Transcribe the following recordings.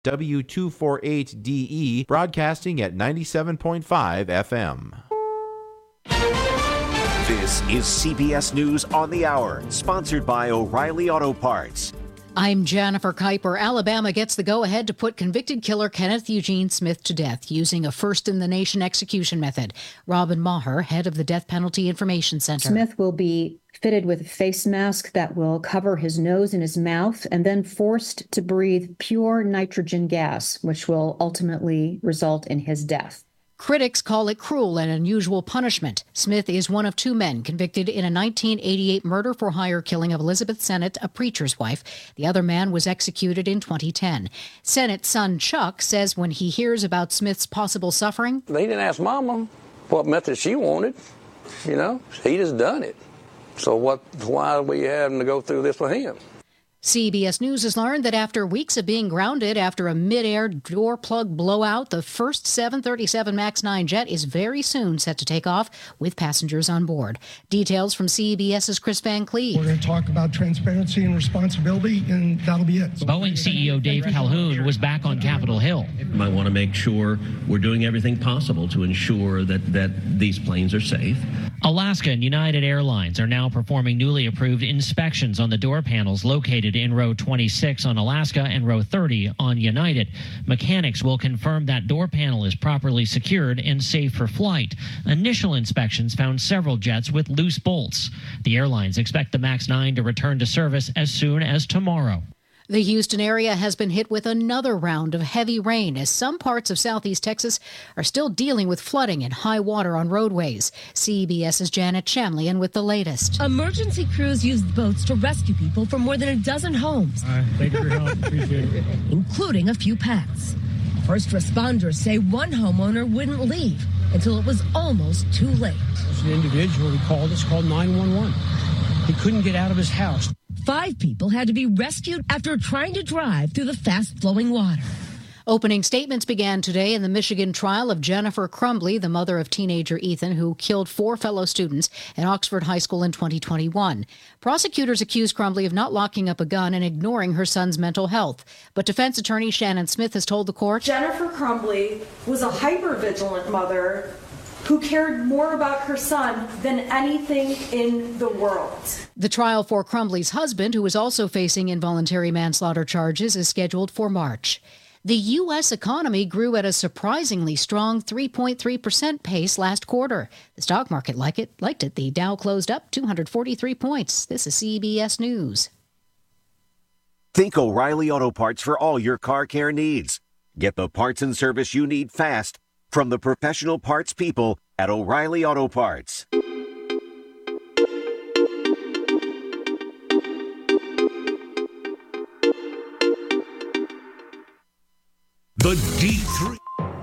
W248DE, broadcasting at 97.5 FM. This is CBS News on the Hour, sponsored by O'Reilly Auto Parts. I'm Jennifer Kuiper. Alabama gets the go-ahead to put convicted killer Kenneth Eugene Smith to death using a first-in-the-nation execution method. Robin Maher, head of the Death Penalty Information Center. Smith will be fitted with a face mask that will cover his nose and his mouth, and then forced to breathe pure nitrogen gas, which will ultimately result in his death. Critics call it cruel and unusual punishment. Smith is one of two men convicted in a 1988 murder-for-hire killing of Elizabeth Sennett, a preacher's wife. The other man was executed in 2010. Sennett's son, Chuck, says when he hears about Smith's possible suffering... They didn't ask Mama what method she wanted. You know, he just done it. So why are we having to go through this with him? CBS News has learned that after weeks of being grounded after a mid-air door plug blowout, the first 737 MAX 9 jet is very soon set to take off with passengers on board. Details from CBS's Chris Van Cleve. We're going to talk about transparency and responsibility, and that'll be it. Boeing CEO Dave Calhoun was back on Capitol Hill. We might want to make sure we're doing everything possible to ensure that these planes are safe. Alaska and United Airlines are now performing newly approved inspections on the door panels located in row 26 on Alaska and row 30 on United. Mechanics will confirm that door panel is properly secured and safe for flight. Initial inspections found several jets with loose bolts. The airlines expect the MAX 9 to return to service as soon as tomorrow. The Houston area has been hit with another round of heavy rain as some parts of southeast Texas are still dealing with flooding and high water on roadways. CBS's Janet Shamlian with the latest. Emergency crews used boats to rescue people from more than a dozen homes. Thank you for your help. Appreciate it. Including a few pets. First responders say one homeowner wouldn't leave until it was almost too late. There's an individual who called 911. He couldn't get out of his house. 5 people had to be rescued after trying to drive through the fast-flowing water. Opening statements began today in the Michigan trial of Jennifer Crumbley, the mother of teenager Ethan, who killed 4 fellow students at Oxford High School in 2021. Prosecutors accused Crumbley of not locking up a gun and ignoring her son's mental health. But defense attorney Shannon Smith has told the court, Jennifer Crumbley was a hypervigilant mother who cared more about her son than anything in the world. The trial for Crumbley's husband, who is also facing involuntary manslaughter charges, is scheduled for March. The U.S. economy grew at a surprisingly strong 3.3% pace last quarter. The stock market liked it. The Dow closed up 243 points. This is CBS News. Think O'Reilly Auto Parts for all your car care needs. Get the parts and service you need fast from the professional parts people at O'Reilly Auto Parts. The D3.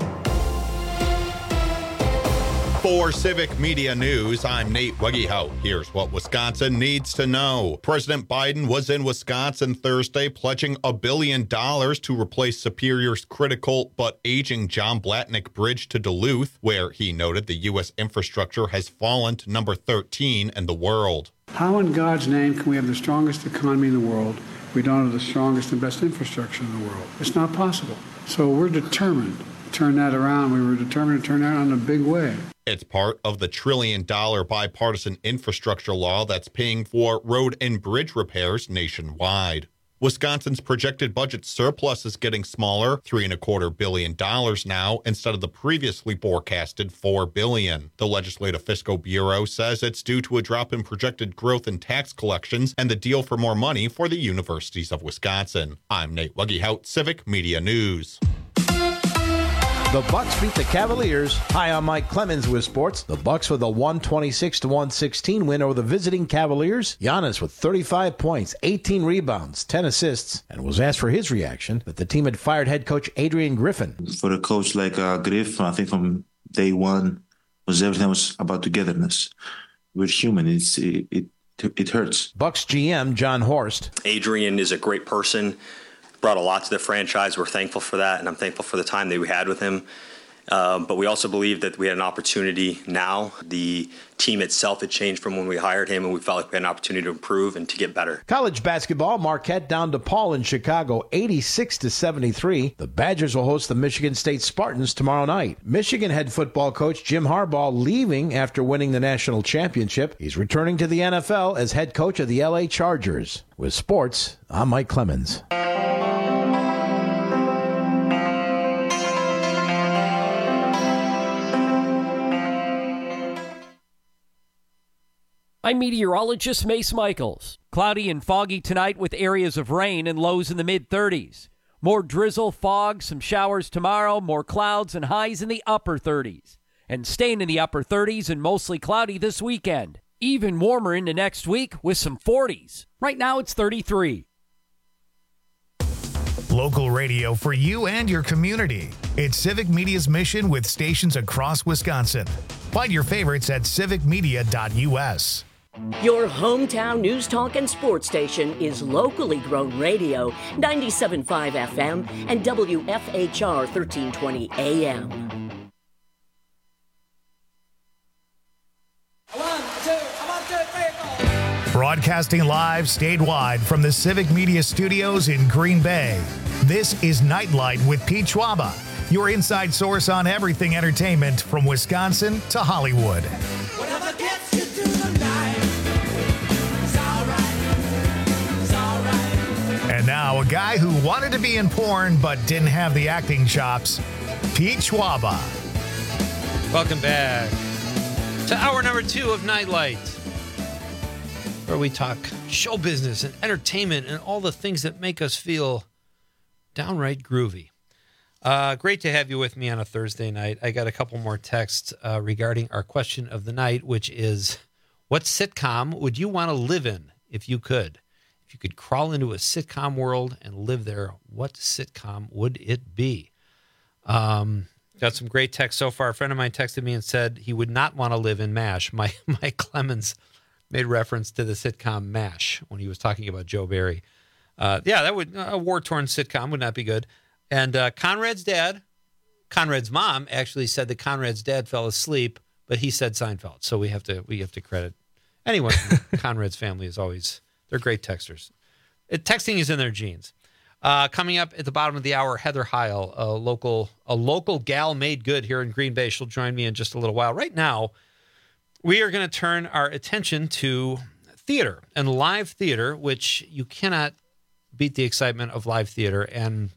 For Civic Media News, I'm Nate Wegehout. Here's what Wisconsin needs to know. President Biden was in Wisconsin Thursday pledging $1 billion to replace Superior's critical but aging John Blatnick Bridge to Duluth, where he noted the U.S. infrastructure has fallen to number 13 in the world. How in God's name can we have the strongest economy in the world if we don't have the strongest and best infrastructure in the world? It's not possible. So we're determined to turn that around. We were determined to turn that around in a big way. It's part of the $1 trillion bipartisan infrastructure law that's paying for road and bridge repairs nationwide. Wisconsin's projected budget surplus is getting smaller, $3.25 billion now, instead of the previously forecasted $4 billion. The Legislative Fiscal Bureau says it's due to a drop in projected growth in tax collections and the deal for more money for the universities of Wisconsin. I'm Nate Wegehout, Civic Media News. The Bucks beat the Cavaliers. Hi, I'm Mike Clemens with sports. The Bucks with a 126-116 win over the visiting Cavaliers. Giannis with 35 points, 18 rebounds, 10 assists, and was asked for his reaction that the team had fired head coach Adrian Griffin. For a coach like Griff, I think from day one everything was about togetherness. We're human. It hurts. Bucks GM John Horst. Adrian is a great person. Brought a lot to the franchise. We're thankful for that, and I'm thankful for the time that we had with him. But we also believe that we had an opportunity now. The team itself had changed from when we hired him, and we felt like we had an opportunity to improve and to get better. College basketball, Marquette down to Paul in Chicago, 86-73. The Badgers will host the Michigan State Spartans tomorrow night. Michigan head football coach Jim Harbaugh leaving after winning the national championship. He's returning to the NFL as head coach of the LA Chargers. With sports, I'm Mike Clemens. I'm meteorologist Mace Michaels. Cloudy and foggy tonight with areas of rain and lows in the mid-30s. More drizzle, fog, some showers tomorrow, more clouds and highs in the upper 30s. And staying in the upper 30s and mostly cloudy this weekend. Even warmer into next week with some 40s. Right now it's 33. Local radio for you and your community. It's Civic Media's mission with stations across Wisconsin. Find your favorites at civicmedia.us. Your hometown news, talk, and sports station is locally grown radio, 97.5 FM and WFHR 1320 AM. 1, 2, 3, 4. Broadcasting live statewide from the Civic Media Studios in Green Bay. This is Nightlight with Pete Schwaba, your inside source on everything entertainment from Wisconsin to Hollywood. Whatever gets you through the night, it's all right. And now, a guy who wanted to be in porn but didn't have the acting chops, Pete Schwaba. Welcome back to hour number 2 of Nightlight, where we talk show business and entertainment and all the things that make us feel downright groovy. Great to have you with me on a Thursday night. I got a couple more texts regarding our question of the night, which is, what sitcom would you want to live in if you could? If you could crawl into a sitcom world and live there, what sitcom would it be? Got some great texts so far. A friend of mine texted me and said he would not want to live in MASH. Mike Clemens made reference to the sitcom MASH when he was talking about Joe Barry. That would, a war-torn sitcom would not be good. And Conrad's mom actually said that Conrad's dad fell asleep, but he said Seinfeld. So we have to credit anyone from Conrad's family is always, they're great texters. Texting is in their genes. Coming up at the bottom of the hour, Heather Heil, a local gal made good here in Green Bay. She'll join me in just a little while. Right now, we are going to turn our attention to theater and live theater, which you cannot beat the excitement of live theater. And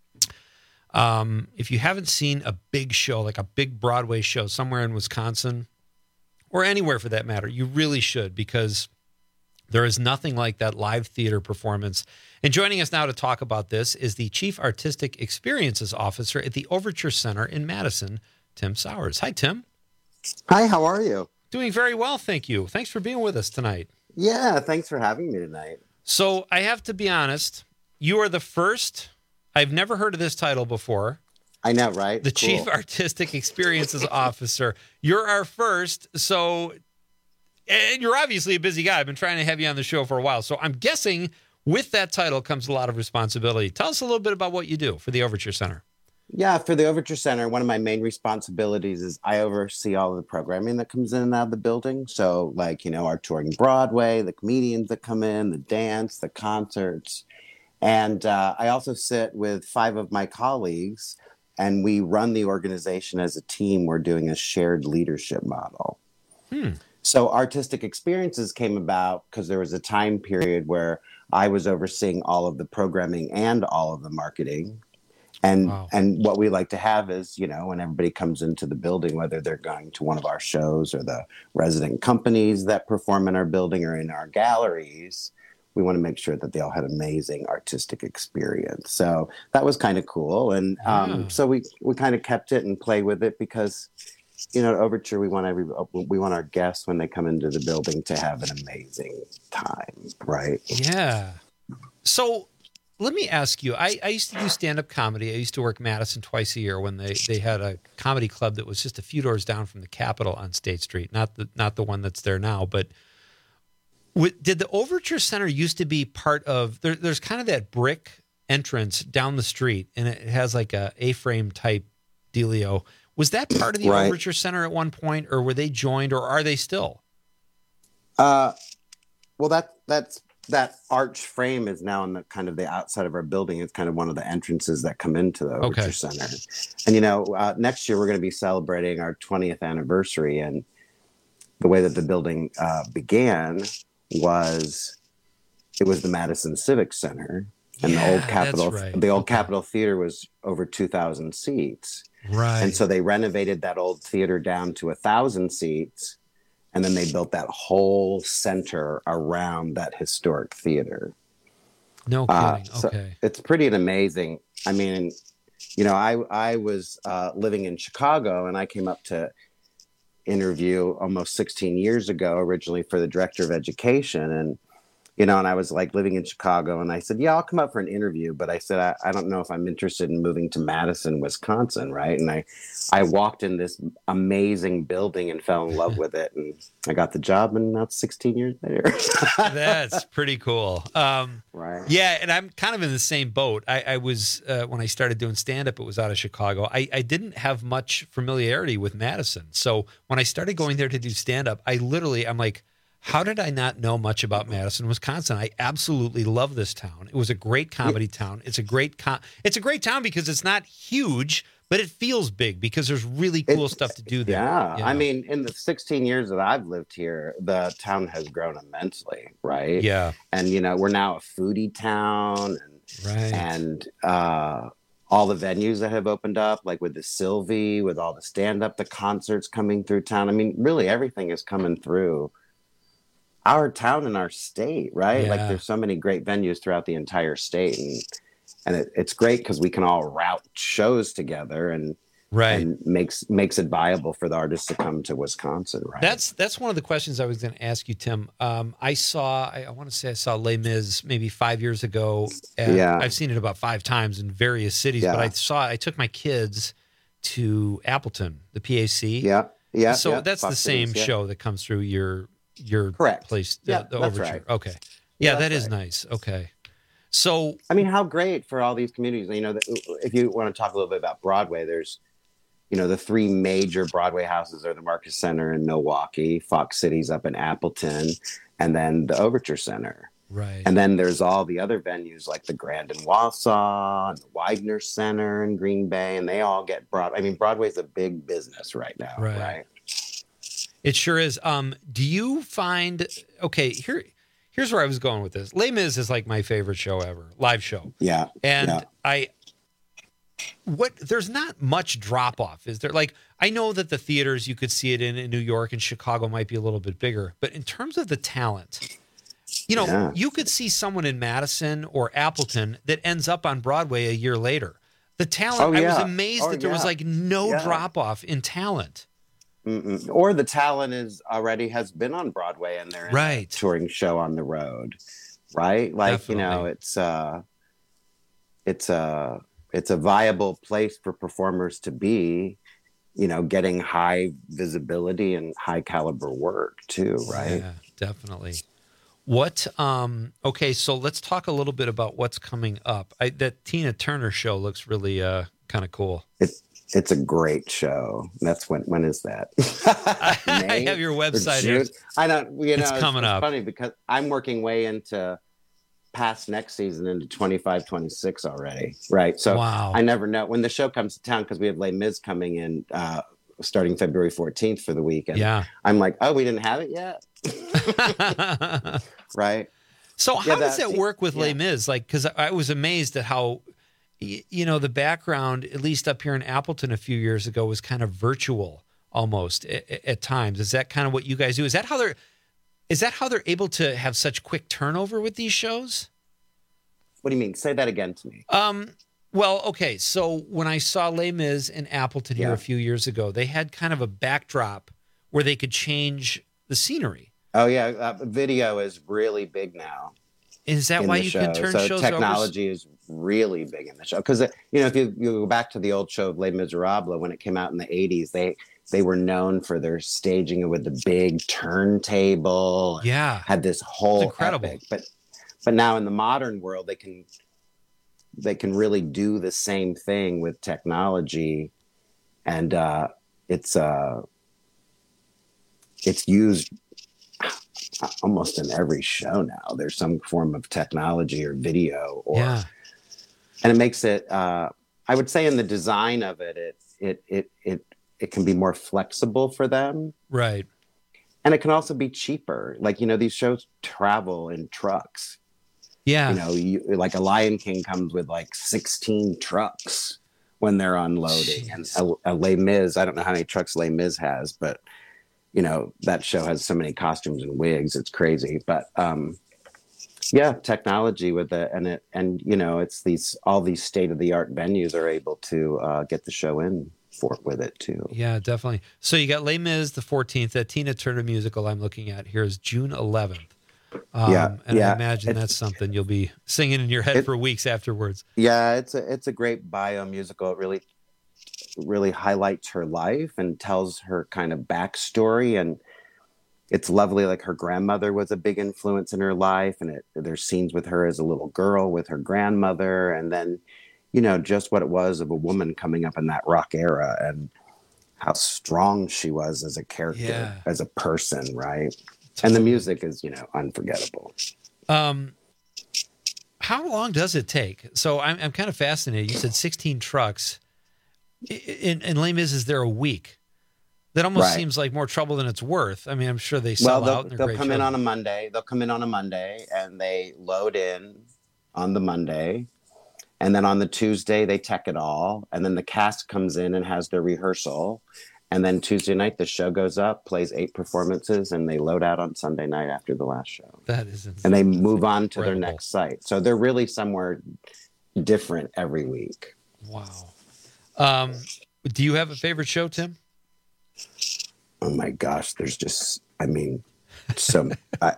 if you haven't seen a big show, like a big Broadway show somewhere in Wisconsin or anywhere for that matter, you really should, because there is nothing like that live theater performance. And joining us now to talk about this is the Chief Artistic Experiences Officer at the Overture Center in Madison, Tim Sowers. Hi, Tim. Hi, how are you? Doing very well, thank you. Thanks for being with us tonight. Yeah, thanks for having me tonight. So I have to be honest, you are the first. I've never heard of this title before. I know, right? The cool. Chief Artistic Experiences Officer. You're our first. So, and you're obviously a busy guy. I've been trying to have you on the show for a while. So I'm guessing with that title comes a lot of responsibility. Tell us a little bit about what you do for the Overture Center. Yeah, for the Overture Center, one of my main responsibilities is I oversee all of the programming that comes in and out of the building. So, like, our touring Broadway, the comedians that come in, the dance, the concerts. And I also sit with 5 of my colleagues, and we run the organization as a team. We're doing a shared leadership model. So Artistic Experiences came about because there was a time period where I was overseeing all of the programming and all of the marketing. And and what we like to have is, when everybody comes into the building, whether they're going to one of our shows or the resident companies that perform in our building or in our galleries, we want to make sure that they all had amazing artistic experience. So that was kind of cool. And so we kind of kept it and play with it because, at Overture, we want our guests when they come into the building to have an amazing time, right? Yeah. So let me ask you, I used to do stand-up comedy. I used to work Madison twice a year when they had a comedy club that was just a few doors down from the Capitol on State Street, not the one that's there now, but did the Overture Center used to be part of, there's kind of that brick entrance down the street, and it has like a A-frame type dealio. Was that part of the Right. Overture Center at one point, or were they joined, or are they still? Well, that arch frame is now on the kind of the outside of our building. It's kind of one of the entrances that come into the Overture Center. And next year we're going to be celebrating our 20th anniversary, and the way that the building began was it was the Madison Civic Center, and the old Capitol Theater was over 2,000 seats. Right. And so they renovated that old theater down to 1,000 seats. And then they built that whole center around that historic theater. No kidding. So Okay. it's pretty amazing. I mean, I was living in Chicago, and I came up to interview almost 16 years ago, originally for the director of education. And and I was like living in Chicago, and I said, yeah, I'll come up for an interview. But I said, I don't know if I'm interested in moving to Madison, Wisconsin. Right. And I walked in this amazing building and fell in love with it. And I got the job, and that's 16 years later. That's pretty cool. Right. Yeah. And I'm kind of in the same boat. I was, when I started doing stand-up, it was out of Chicago. I didn't have much familiarity with Madison. So when I started going there to do stand-up, I'm like, how did I not know much about Madison, Wisconsin? I absolutely love this town. It was a great comedy town. It's a great town because it's not huge, but it feels big because there's really cool stuff to do there. Yeah. You I know? mean, in the 16 years that I've lived here, the town has grown immensely, right? Yeah. And, we're now a foodie town, and all the venues that have opened up, like with the Sylvie, with all the stand-up, the concerts coming through town. I mean, really everything is coming through our town and our state, right? Yeah. Like there's so many great venues throughout the entire state, and it's great because we can all route shows together and makes it viable for the artists to come to Wisconsin, right? That's one of the questions I was going to ask you, Tim. I want to say I saw Les Mis maybe 5 years ago. I've seen it about 5 times in various cities, but I took my kids to Appleton, the PAC. Yeah. So that's Fox the same Cities, show that comes through your Correct. place, Yeah, the that's Overture. right. Okay. Yeah, Yeah, that that's is right. nice. Okay. So, I mean, how great for all these communities. If you want to talk a little bit about Broadway, there's, the 3 major Broadway houses are the Marcus Center in Milwaukee, Fox Cities up in Appleton, and then the Overture Center. Right. And then there's all the other venues like the Grand in Wausau and the Widener Center in Green Bay, and they all get Broadway's a big business right now, right? It sure is. Do you find, here's where I was going with this. Les Mis is like my favorite show ever, live show. Yeah. And there's not much drop off, is there? Like, I know that the theaters you could see it in New York and Chicago might be a little bit bigger, but in terms of the talent, you could see someone in Madison or Appleton that ends up on Broadway a year later. The talent, I was amazed that there was like no drop off in talent. Mm-mm. Or the talent has been on Broadway and they're in a touring show on the road, right? Like Definitely. it's a viable place for performers to be, getting high visibility and high caliber work too, right? Yeah, definitely. What? Okay, so let's talk a little bit about what's coming up. That Tina Turner show looks really kind of cool. It's a great show. That's when is that? I have your website here. I don't. It's coming up. It's funny because I'm working way into past next season into 25, 26 already. Right. So wow. I never know when the show comes to town because we have Les Mis coming in starting February 14th for the weekend. Yeah. I'm like, oh, we didn't have it yet. Right. So how does that work with Les Mis? Like, because I was amazed at how, the background, at least up here in Appleton a few years ago, was kind of virtual almost at times. Is that kind of what you guys do? Is that how they're able to have such quick turnover with these shows? What do you mean? Say that again to me. Well, okay. So when I saw Les Mis in Appleton here a few years ago, they had kind of a backdrop where they could change the scenery. Oh yeah, video is really big now. Is that why you can turn shows over? Technology is really big in the show because if you go back to the old show of Les Miserables when it came out in the 80s, they were known for their staging with the big turntable. Yeah, had this whole incredible. Epic. But now in the modern world, they can really do the same thing with technology and it's used almost in every show now. There's some form of technology or video, and it makes it. I would say in the design of it can be more flexible for them, right? And it can also be cheaper. Like, these shows travel in trucks. Yeah. Like a Lion King comes with like 16 trucks when they're unloading. Jeez. And a Les Mis, I don't know how many trucks Les Mis has, but that show has so many costumes and wigs. It's crazy. But technology with it. And it's all these state-of-the-art venues are able to get the show in with it too. Yeah, definitely. So you got Les Mis the 14th. That Tina Turner musical I'm looking at here is June 11th. I imagine that's something you'll be singing in your head for weeks afterwards. Yeah, it's a great bio musical. It really highlights her life and tells her kind of backstory, and it's lovely. Like, her grandmother was a big influence in her life, and there's scenes with her as a little girl with her grandmother, and then just what it was of a woman coming up in that rock era and how strong she was as a character, as a person, right? And the music is, unforgettable. How long does it take? So I'm kind of fascinated. You said 16 trucks. In Les Mis, is there a week? That almost seems like more trouble than it's worth. I mean, I'm sure they sell out. And they'll come in on a Monday. They'll come in on a Monday, and they load in on the Monday. And then on the Tuesday, they tech it all. And then the cast comes in and has their rehearsal. And then Tuesday night, the show goes up, plays 8 performances, and they load out on Sunday night after the last show. That is insane. And they move on to their next site. So they're really somewhere different every week. Wow. Do you have a favorite show, Tim? Oh my gosh, there's just, so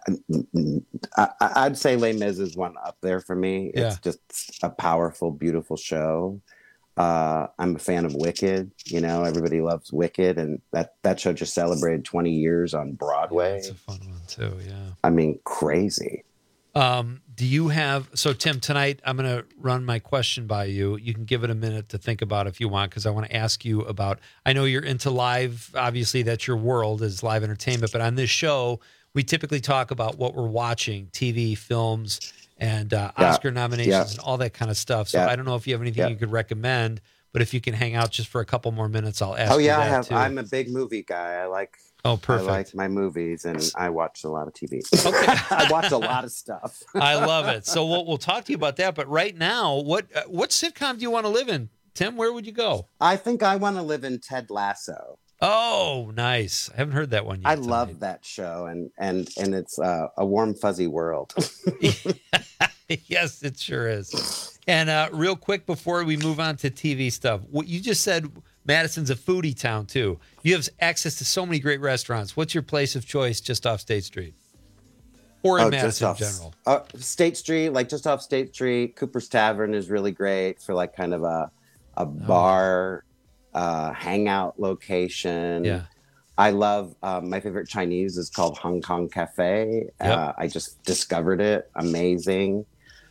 I'd say Les Mis is one up there for me. It's just a powerful, beautiful show. I'm a fan of Wicked. Everybody loves Wicked, and that show just celebrated 20 years on Broadway. It's a fun one too. Yeah. Crazy. Do you have, so Tim, tonight I'm going to run my question by you. You can give it a minute to think about if you want, because I want to ask you about, I know you're into live, obviously that's your world is live entertainment, but on this show, we typically talk about what we're watching, TV, films, and Oscar nominations and all that kind of stuff. So I don't know if you have anything you could recommend, but if you can hang out just for a couple more minutes, I'll ask you that I have. too. I'm a big movie guy. Perfect. I like my movies, and I watch a lot of TV. Okay. I watch a lot of stuff. I love it. So we'll talk to you about that. But right now, what sitcom do you want to live in, Tim? Where would you go? I think I want to live in Ted Lasso. Oh, nice. I haven't heard that one yet. I love that show, and it's a warm, fuzzy world. Yes, it sure is. And real quick before we move on to TV stuff, what you just said, Madison's a foodie town too. You have access to so many great restaurants. What's your place of choice just off State Street? Or in Madison in general? State Street, just off State Street. Cooper's Tavern is really great for kind of a bar hangout location. Yeah. I love, my favorite Chinese is called Hong Kong Cafe. Yep. I just discovered it. Amazing.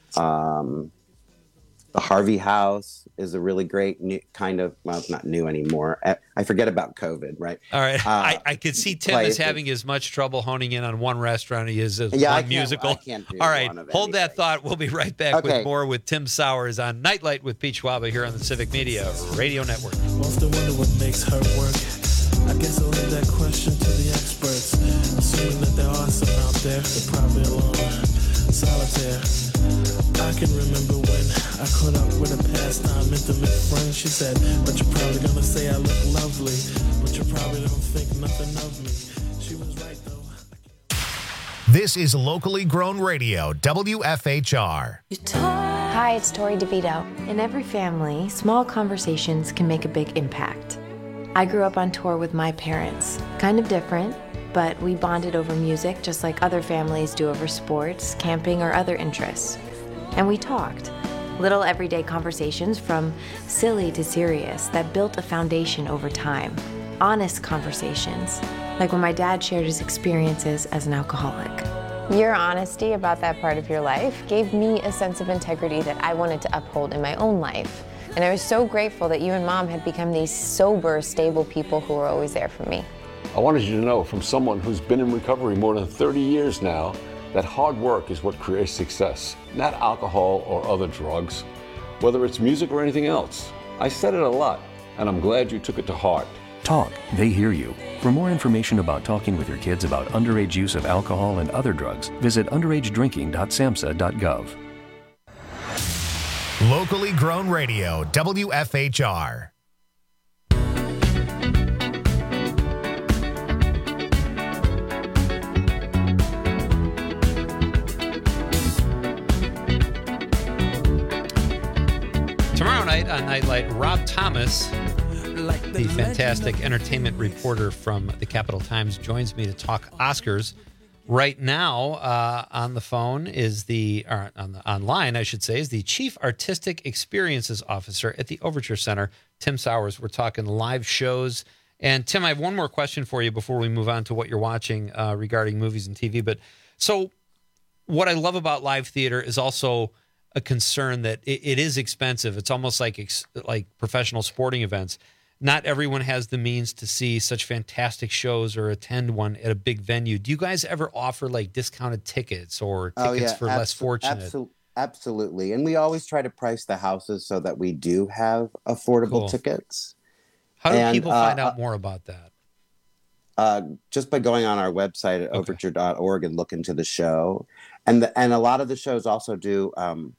The Harvey House is a really great new kind of, well, it's not new anymore. I forget about COVID, right? All right. I could see Tim is having as much trouble honing in on one restaurant he is as one musical. I can't do all right. anything. Hold that thought. We'll be right back with more with Tim Sowers on Nightlight with Pete Schwaba here on the Civic Media Radio Network. Often wonder what makes her work. I guess I'll leave that question to the experts. Assuming that there are some out there, they're probably alone, solitaire. I can remember when I caught up with a pastime intimate friend. She said, but you're probably gonna say I look lovely, but you probably don't think nothing of me. She was right though. This is locally grown radio, WFHR. Hi, it's Tori DeVito. In every family, small conversations can make a big impact. I grew up on tour with my parents. Kind of different, but we bonded over music just like other families do over sports, camping, or other interests. And we talked. Little everyday conversations from silly to serious that built a foundation over time. Honest conversations, like when my dad shared his experiences as an alcoholic. Your honesty about that part of your life gave me a sense of integrity that I wanted to uphold in my own life. And I was so grateful that you and Mom had become these sober, stable people who were always there for me. I wanted you to know from someone who's been in recovery more than 30 years now that hard work is what creates success, not alcohol or other drugs, whether it's music or anything else. I said it a lot, and I'm glad you took it to heart. Talk, they hear you. For more information about talking with your kids about underage use of alcohol and other drugs, visit underagedrinking.samhsa.gov. Locally grown radio, WFHR. Tomorrow night on Nightlight, Rob Thomas, the fantastic entertainment reporter from the Capital Times, joins me to talk Oscars. Right now, on the phone is online, I should say, is the Chief Artistic Experiences Officer at the Overture Center, Tim Sowers. We're talking live shows. And Tim, I have one more question for you before we move on to what you're watching regarding movies and TV. But so what I love about live theater is also a concern that it is expensive. It's almost like professional sporting events. Not everyone has the means to see such fantastic shows or attend one at a big venue. Do you guys ever offer like discounted tickets or tickets for less fortunate? Absolutely. And we always try to price the houses so that we do have affordable tickets. How do people find out more about that? Just by going on our website at overture.org and look into the show. And a lot of the shows also do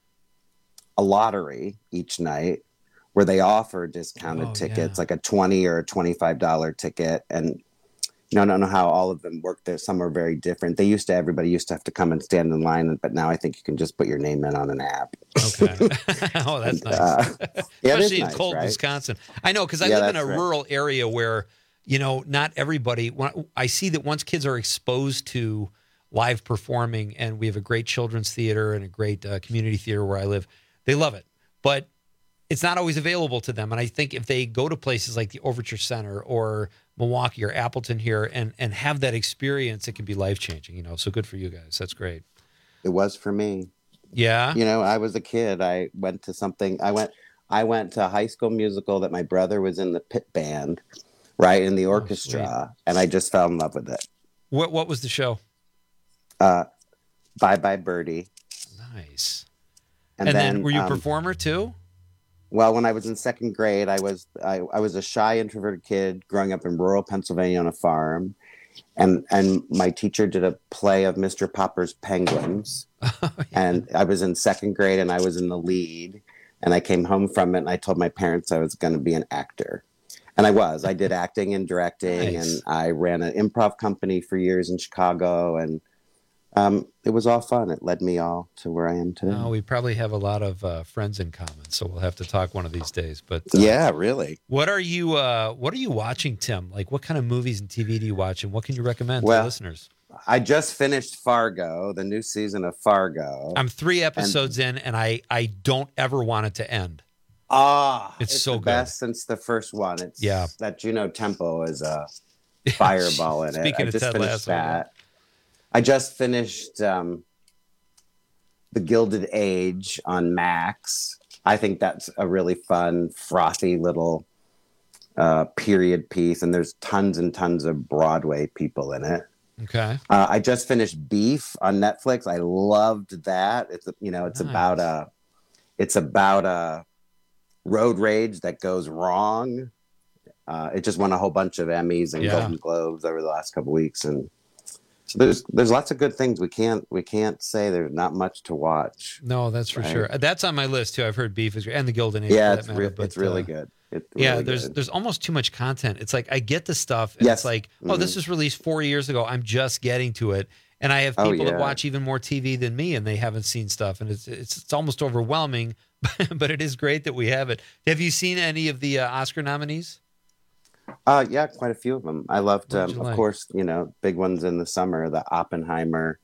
a lottery each night, where they offer discounted tickets, like a $20 or a $25 ticket. And I don't know how all of them work there. Some are very different. Everybody used to have to come and stand in line, but now I think you can just put your name in on an app. Okay. Oh, that's nice. Especially in cold Wisconsin. I know, because I live in a rural area where, not everybody, I see that once kids are exposed to live performing, and we have a great children's theater and a great community theater where I live, they love it. But it's not always available to them. And I think if they go to places like the Overture Center or Milwaukee or Appleton here and have that experience, it can be life-changing, So good for you guys. That's great. It was for me. Yeah. I was a kid. I went to something. I went to a High School Musical that my brother was in the pit band, right, in the orchestra, and I just fell in love with it. What was the show? Bye Bye Birdie. Nice. And then were you a performer too? Well, when I was in second grade, I was a shy, introverted kid growing up in rural Pennsylvania on a farm, and my teacher did a play of Mr. Popper's Penguins, and I was in second grade, and I was in the lead, and I came home from it, and I told my parents I was going to be an actor, and I was. I did acting and directing, and I ran an improv company for years in Chicago, and it was all fun. It led me all to where I am today. Oh, we probably have a lot of friends in common, so we'll have to talk one of these days. But yeah, really. What are you watching, Tim? Like, what kind of movies and TV do you watch, and what can you recommend to listeners? I just finished Fargo, the new season of Fargo. I'm 3 episodes in, and I don't ever want it to end. It's so the good. Best since the first one. It's that Juno Temple is a fireball in it. Speaking of Ted Lasso, I just finished The Gilded Age on Max. I think that's a really fun, frothy little period piece, and there's tons and tons of Broadway people in it. Okay. I just finished Beef on Netflix. I loved that. It's about a road rage that goes wrong. It just won a whole bunch of Emmys and Golden Globes over the last couple weeks, and so there's lots of good things. We can't say there's not much to watch. No, that's for sure. That's on my list too. I've heard Beef is great, and The Gilded Age. Yeah, it's really good. There's almost too much content. It's like I get the stuff, and it's like, this was released 4 years ago. I'm just getting to it, and I have people that watch even more TV than me, and they haven't seen stuff, and it's almost overwhelming. But it is great that we have it. Have you seen any of the Oscar nominees? Yeah, quite a few of them. I loved, of course, big ones in the summer, the Oppenheimer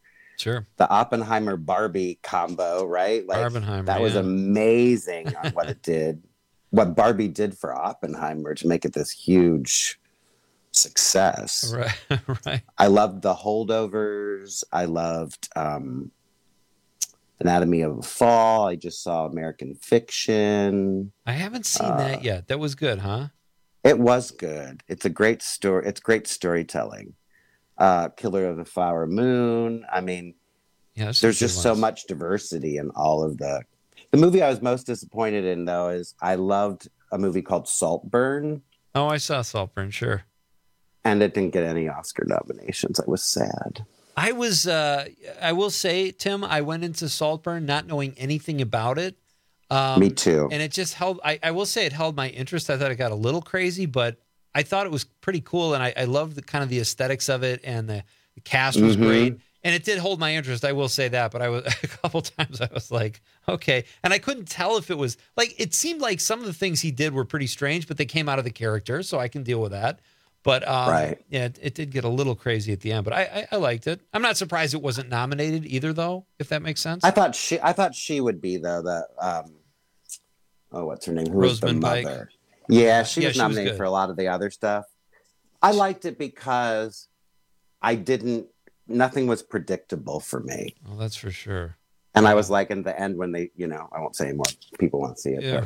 Barbie combo, right? Like Barbenheimer, that was amazing on what it did, what Barbie did for Oppenheimer to make it this huge success. Right. I loved The Holdovers. I loved Anatomy of a Fall. I just saw American Fiction. I haven't seen that yet. That was good, huh? It was good. It's a great story. It's great storytelling. Killer of the Flower Moon. I mean, there's just so much diversity in all of the movie I was most disappointed in, though, is I loved a movie called Saltburn. Oh, I saw Saltburn, sure. And it didn't get any Oscar nominations. I was sad. I will say, Tim, I went into Saltburn not knowing anything about it. Me too. And it just held, I will say it held my interest. I thought it got a little crazy, but I thought it was pretty cool. And I loved the kind of the aesthetics of it, and the cast was great. And it did hold my interest. I will say that, but I was a couple times I was like, okay. And I couldn't tell if it was like, it seemed like some of the things he did were pretty strange, but they came out of the character. So I can deal with that. But yeah, it did get a little crazy at the end, but I liked it. I'm not surprised it wasn't nominated either, though, if that makes sense. I thought she would be, though. What's her name? Who was the mother? Yeah, she was nominated for a lot of the other stuff. I liked it because nothing was predictable for me. Well, that's for sure. And I was like, in the end, when they, I won't say anymore. People want to see it. Yeah,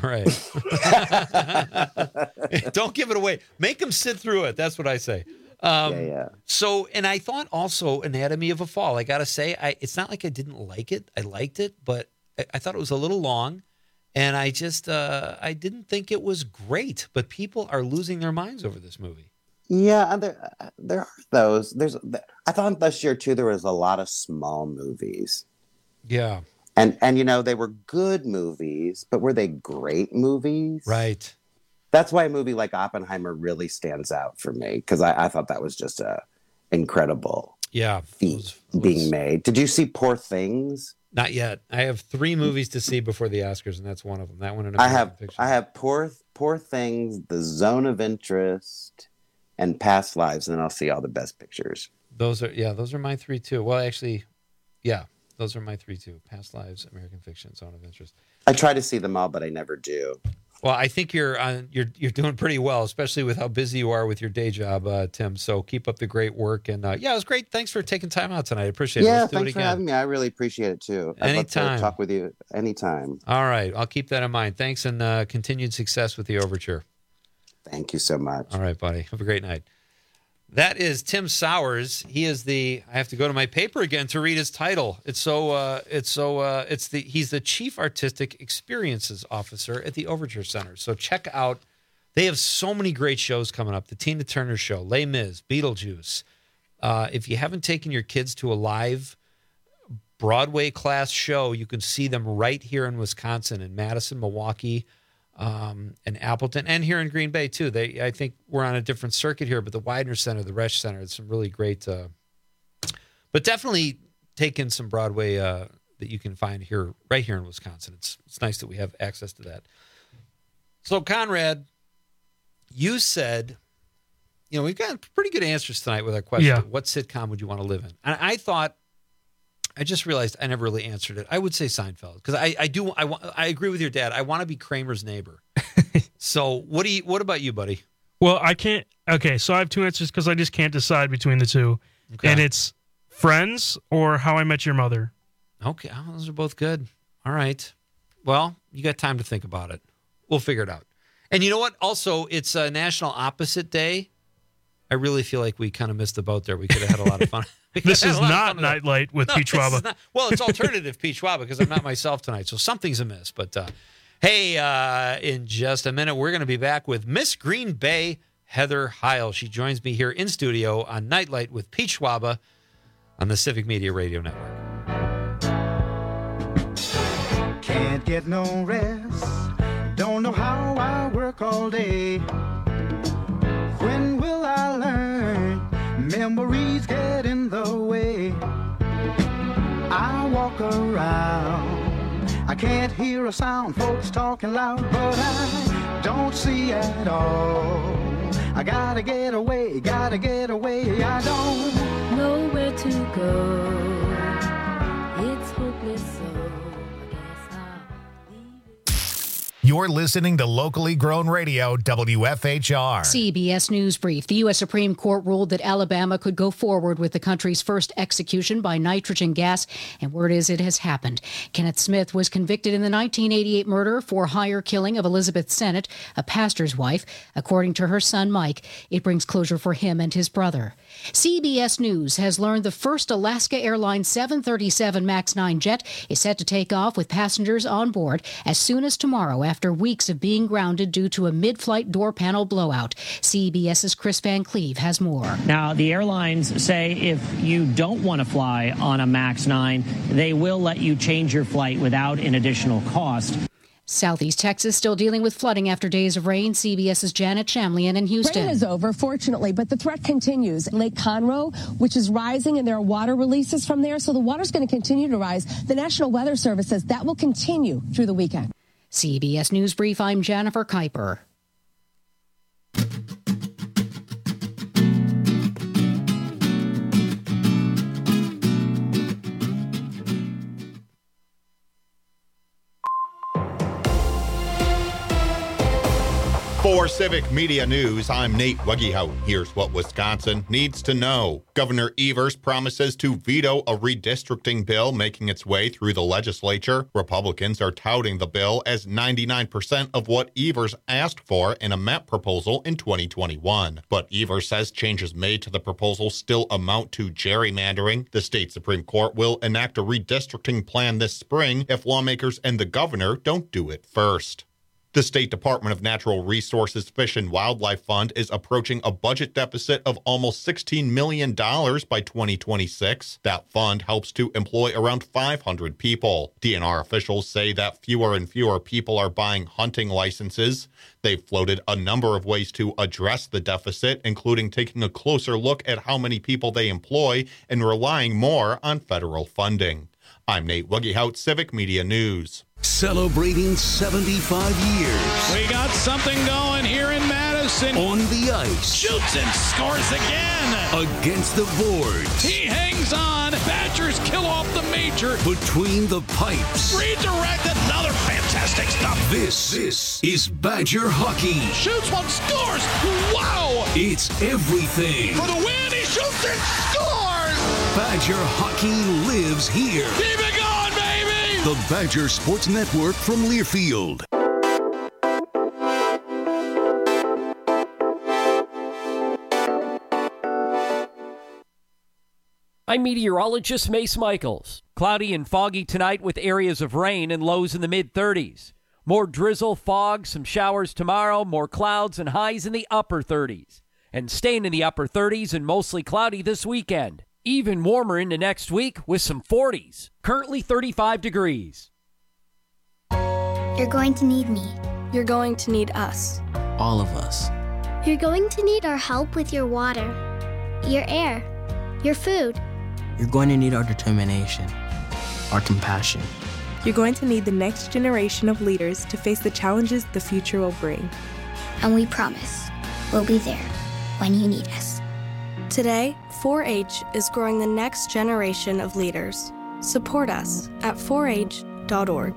right. Don't give it away. Make them sit through it. That's what I say. So, and I thought also Anatomy of a Fall. I got to say, it's not like I didn't like it. I liked it, but I thought it was a little long. And I just, I didn't think it was great. But people are losing their minds over this movie. Yeah, there are those. I thought this year, too, there was a lot of small movies. Yeah. And they were good movies, but were they great movies? Right. That's why a movie like Oppenheimer really stands out for me, because I thought that was just a incredible feat being made. Did you see Poor Things? Not yet. I have 3 movies to see before the Oscars, and that's one of them. That one. I have Poor Things, The Zone of Interest, and Past Lives, and then I'll see all the Best Pictures. Those are my 3 too. Well, actually, yeah. Those are my 3 too. Past Lives, American Fiction, Zone of Interest. I try to see them all, but I never do. Well, I think you're doing pretty well, especially with how busy you are with your day job, Tim. So keep up the great work. And it was great. Thanks for taking time out tonight. I appreciate it. Yeah, thanks for having me. I really appreciate it too. I'd love to talk with you anytime. All right. I'll keep that in mind. Thanks, and continued success with the Overture. Thank you so much. All right, buddy. Have a great night. That is Tim Sowers. He is I have to go to my paper again to read his title. He's the Chief Artistic Experiences Officer at the Overture Center. So check out, they have so many great shows coming up. The Tina Turner Show, Les Mis, Beetlejuice. If you haven't taken your kids to a live Broadway class show, you can see them right here in Wisconsin, in Madison, Milwaukee, and Appleton, and here in Green Bay too. I think we're on a different circuit here, but the Widener Center, the Resch Center, it's some really great, but definitely take in some Broadway that you can find right here in Wisconsin. It's nice that we have access to that. So Conrad, you said, we've got pretty good answers tonight with our question. Yeah. What sitcom would you want to live in? And I just realized I never really answered it. I would say Seinfeld, because I agree with your dad. I want to be Kramer's neighbor. So what about you, buddy? Well, I can't. Okay, so I have 2 answers because I just can't decide between the 2. Okay. And it's Friends or How I Met Your Mother. Okay, those are both good. All right. Well, you got time to think about it. We'll figure it out. And you know what? Also, it's National Opposite Day. I really feel like we kind of missed the boat there. We could have had a lot of fun. This is not Nightlight with Peach Waba. Well, it's alternative Peach Waba because I'm not myself tonight, so something's amiss. But hey, in just a minute, we're going to be back with Miss Green Bay, Heather Heil. She joins me here in studio on Nightlight with Peach Waba on the Civic Media Radio Network. Can't get no rest. Don't know how I work all day. When will I learn? Memories get in the way. I walk around, I can't hear a sound, folks talking loud, but I don't see at all. I gotta get away, I don't know where to go. It's hopeless, so I guess I'll leave it. You're listening to locally grown radio, WFHR. CBS News Brief. The U.S. Supreme Court ruled that Alabama could go forward with the country's first execution by nitrogen gas, and word is it has happened. Kenneth Smith was convicted in the 1988 murder for hire killing of Elizabeth Sennett, a pastor's wife. According to her son, Mike, it brings closure for him and his brother. CBS News has learned the first Alaska Airlines 737 MAX 9 jet is set to take off with passengers on board as soon as tomorrow after weeks of being grounded due to a mid-flight door panel blowout. CBS's Chris Van Cleve has more. Now, the airlines say if you don't want to fly on a MAX 9, they will let you change your flight without an additional cost. Southeast Texas still dealing with flooding after days of rain. CBS's Janet Shamlian in Houston. Rain is over, fortunately, but the threat continues. Lake Conroe, which is rising, and there are water releases from there, so the water's going to continue to rise. The National Weather Service says that will continue through the weekend. CBS News Brief, I'm Jennifer Kuiper. For Civic Media News, I'm Nate Weggehout. Here's what Wisconsin needs to know. Governor Evers promises to veto a redistricting bill making its way through the legislature. Republicans are touting the bill as 99% of what Evers asked for in a map proposal in 2021. But Evers says changes made to the proposal still amount to gerrymandering. The state Supreme Court will enact a redistricting plan this spring if lawmakers and the governor don't do it first. The State Department of Natural Resources Fish and Wildlife Fund is approaching a budget deficit of almost $16 million by 2026. That fund helps to employ around 500 people. DNR officials say that fewer and fewer people are buying hunting licenses. They've floated a number of ways to address the deficit, including taking a closer look at how many people they employ and relying more on federal funding. I'm Nate Weggehout, Civic Media News. Celebrating 75 years. We got something going here in Madison. On the ice. Shoots and scores again. Against the boards. He hangs on. Badgers kill off the major. Between the pipes. Redirect, another fantastic stop. This is Badger hockey. Shoots one, scores. Wow. It's everything. For the win, he shoots and scores. Badger hockey lives here. Keep it going, baby. The Badger Sports Network from Learfield. I'm meteorologist Mace Michaels. Cloudy and foggy tonight with areas of rain and lows in the mid-30s. More drizzle, fog, some showers tomorrow, more clouds and highs in the upper 30s. And staying in the upper 30s and mostly cloudy this weekend. Even warmer into next week with some 40s. Currently 35 degrees. You're going to need me. You're going to need us. All of us. You're going to need our help with your water, your air, your food. You're going to need our determination, our compassion. You're going to need the next generation of leaders to face the challenges the future will bring. And we promise we'll be there when you need us. Today, 4-H is growing the next generation of leaders. Support us at 4h.org.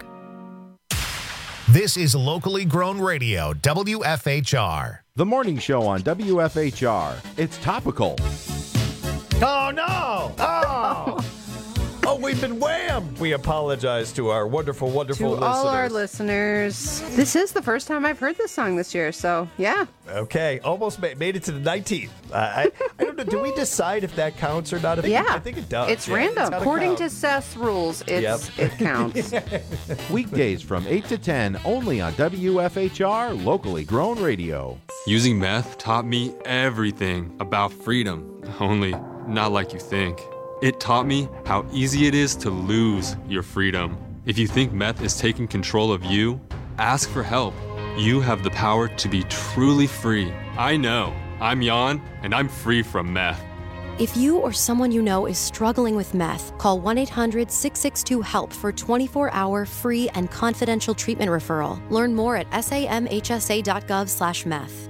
This is locally grown radio, WFHR. The morning show on WFHR. It's topical. Oh, no! Oh! Oh, we've been whammed! We apologize to our wonderful, wonderful listeners. To all our listeners. This is the first time I've heard this song this year, so yeah. Okay, almost made it to the 19th. I don't know, do we decide if that counts or not? I think it does. It's random. According to Seth's rules, it counts. Weekdays from 8 to 10, only on WFHR, locally grown radio. Using meth taught me everything about freedom, only not like you think. It taught me how easy it is to lose your freedom. If you think meth is taking control of you, ask for help. You have the power to be truly free. I know. I'm Jan, and I'm free from meth. If you or someone you know is struggling with meth, call 1-800-662-HELP for 24-hour free and confidential treatment referral. Learn more at samhsa.gov/meth.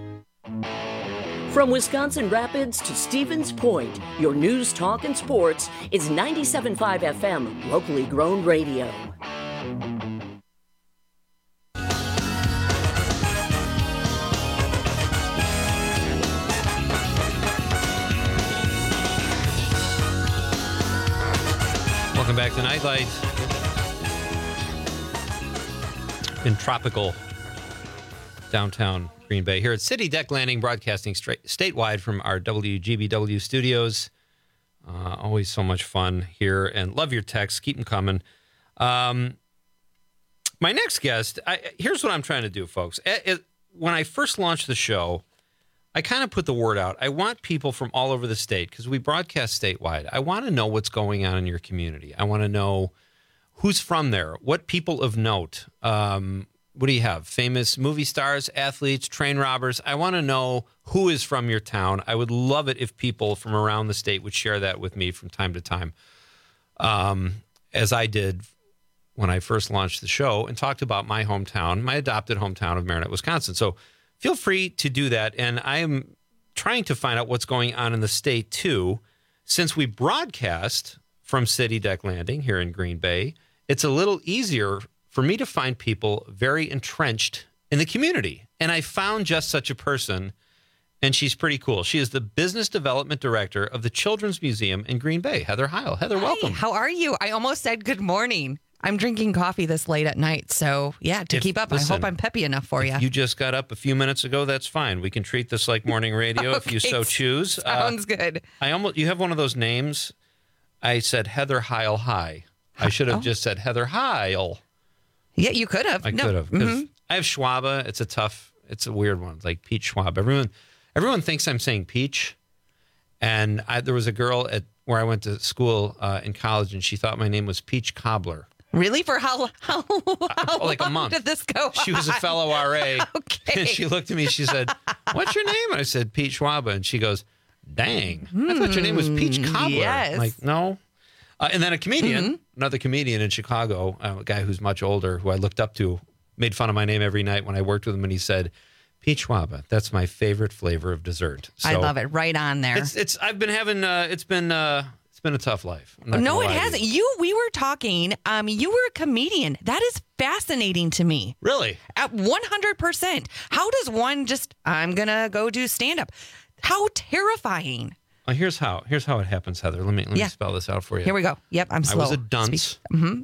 From Wisconsin Rapids to Stevens Point, your news, talk, and sports is 97.5 FM, locally grown radio. Welcome back to Nightlight. In tropical downtown Green Bay, here at City Deck Landing, broadcasting statewide from our WGBW studios. Always so much fun here, and love your texts. Keep them coming. My next guest, here's what I'm trying to do, folks. When I first launched the show, I kind of put the word out. I want people from all over the state, because we broadcast statewide. I want to know what's going on in your community. I want to know who's from there, what people of note. What do you have? Famous movie stars, athletes, train robbers. I want to know who is from your town. I would love it if people from around the state would share that with me from time to time, as I did when I first launched the show and talked about my hometown, my adopted hometown of Marinette, Wisconsin. So feel free to do that. And I am trying to find out what's going on in the state, too. Since we broadcast from City Deck Landing here in Green Bay, it's a little easier for me to find people very entrenched in the community. And I found just such a person, and she's pretty cool. She is the Business Development Director of the Children's Museum in Green Bay, Heather Heil. Heather, welcome. How are you? I almost said good morning. I'm drinking coffee this late at night, so yeah, to keep up. Listen, I hope I'm peppy enough for you. You just got up a few minutes ago. That's fine. We can treat this like morning radio if you so choose. Sounds good. You have one of those names. I said Heather Heil High. I should have just said Heather Heil. Yeah, you could have. I could have, because I have Schwaba. It's a weird one. It's like Pete Schwab. Everyone thinks I'm saying peach. And there was a girl at where I went to school in college, and she thought my name was Peach Cobbler. Really? For how like a month did this go on? She was a fellow RA. Okay. And she looked at me. She said, "What's your name?" And I said, "Pete Schwaba." And she goes, "Dang, I thought your name was Peach Cobbler." Yes. I'm like, no. And then a comedian, another comedian in Chicago, a guy who's much older, who I looked up to, made fun of my name every night when I worked with him, and he said, "Peach Schwaba, that's my favorite flavor of dessert." So I love it. Right on there. I've been having. It's been a tough life. No, it hasn't. We were talking. You were a comedian. That is fascinating to me. Really? At 100%. How does one I'm gonna go do stand up? How terrifying. Here's how it happens, Heather. Let me spell this out for you. Here we go. Yep, I'm slow. I was a dunce.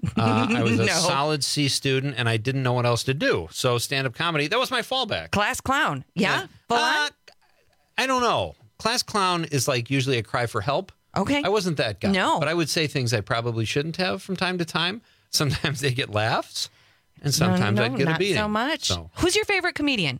I was a solid C student, and I didn't know what else to do. So stand-up comedy, that was my fallback. Class clown. Yeah? Full on? I don't know. Class clown is like usually a cry for help. Okay. I wasn't that guy. No. But I would say things I probably shouldn't have from time to time. Sometimes they get laughs, and sometimes I'd get a beating. Not so much. So. Who's your favorite comedian?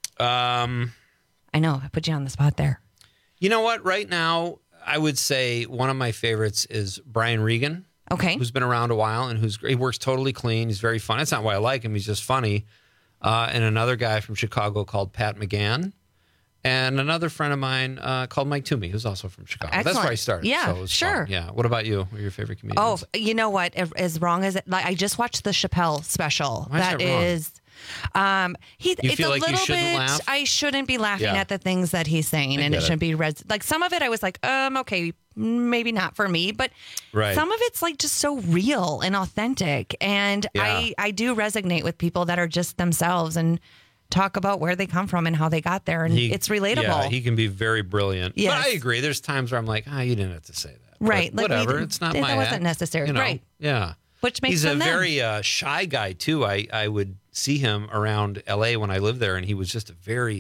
I know. I put you on the spot there. You know what? Right now, I would say one of my favorites is Brian Regan. Okay. Who's been around a while and he works totally clean. He's very fun. That's not why I like him. He's just funny. And another guy from Chicago called Pat McGann. And another friend of mine called Mike Toomey, who's also from Chicago. Excellent. That's where I started. Yeah, so it was sure. fun. Yeah. What about you? What are your favorite comedians? Oh, you know what? As wrong as I just watched the Chappelle special. Why is that wrong? You it's feel a like you little shouldn't bit. laugh? I shouldn't be laughing Yeah. at the things that he's saying, and it shouldn't be like some of it. I was like, okay, maybe not for me, but Right. some of it's like just so real and authentic, and Yeah. I do resonate with people that are just themselves and talk about where they come from and how they got there, and it's relatable. Yeah, he can be very brilliant. Yes. But I agree. There's times where I'm like, you didn't have to say that. Right. But Like whatever. It's not my that wasn't act, necessary. you know? Right. Yeah. Which makes He's a them them. very shy guy, too. I would see him around L.A. when I lived there, and he was just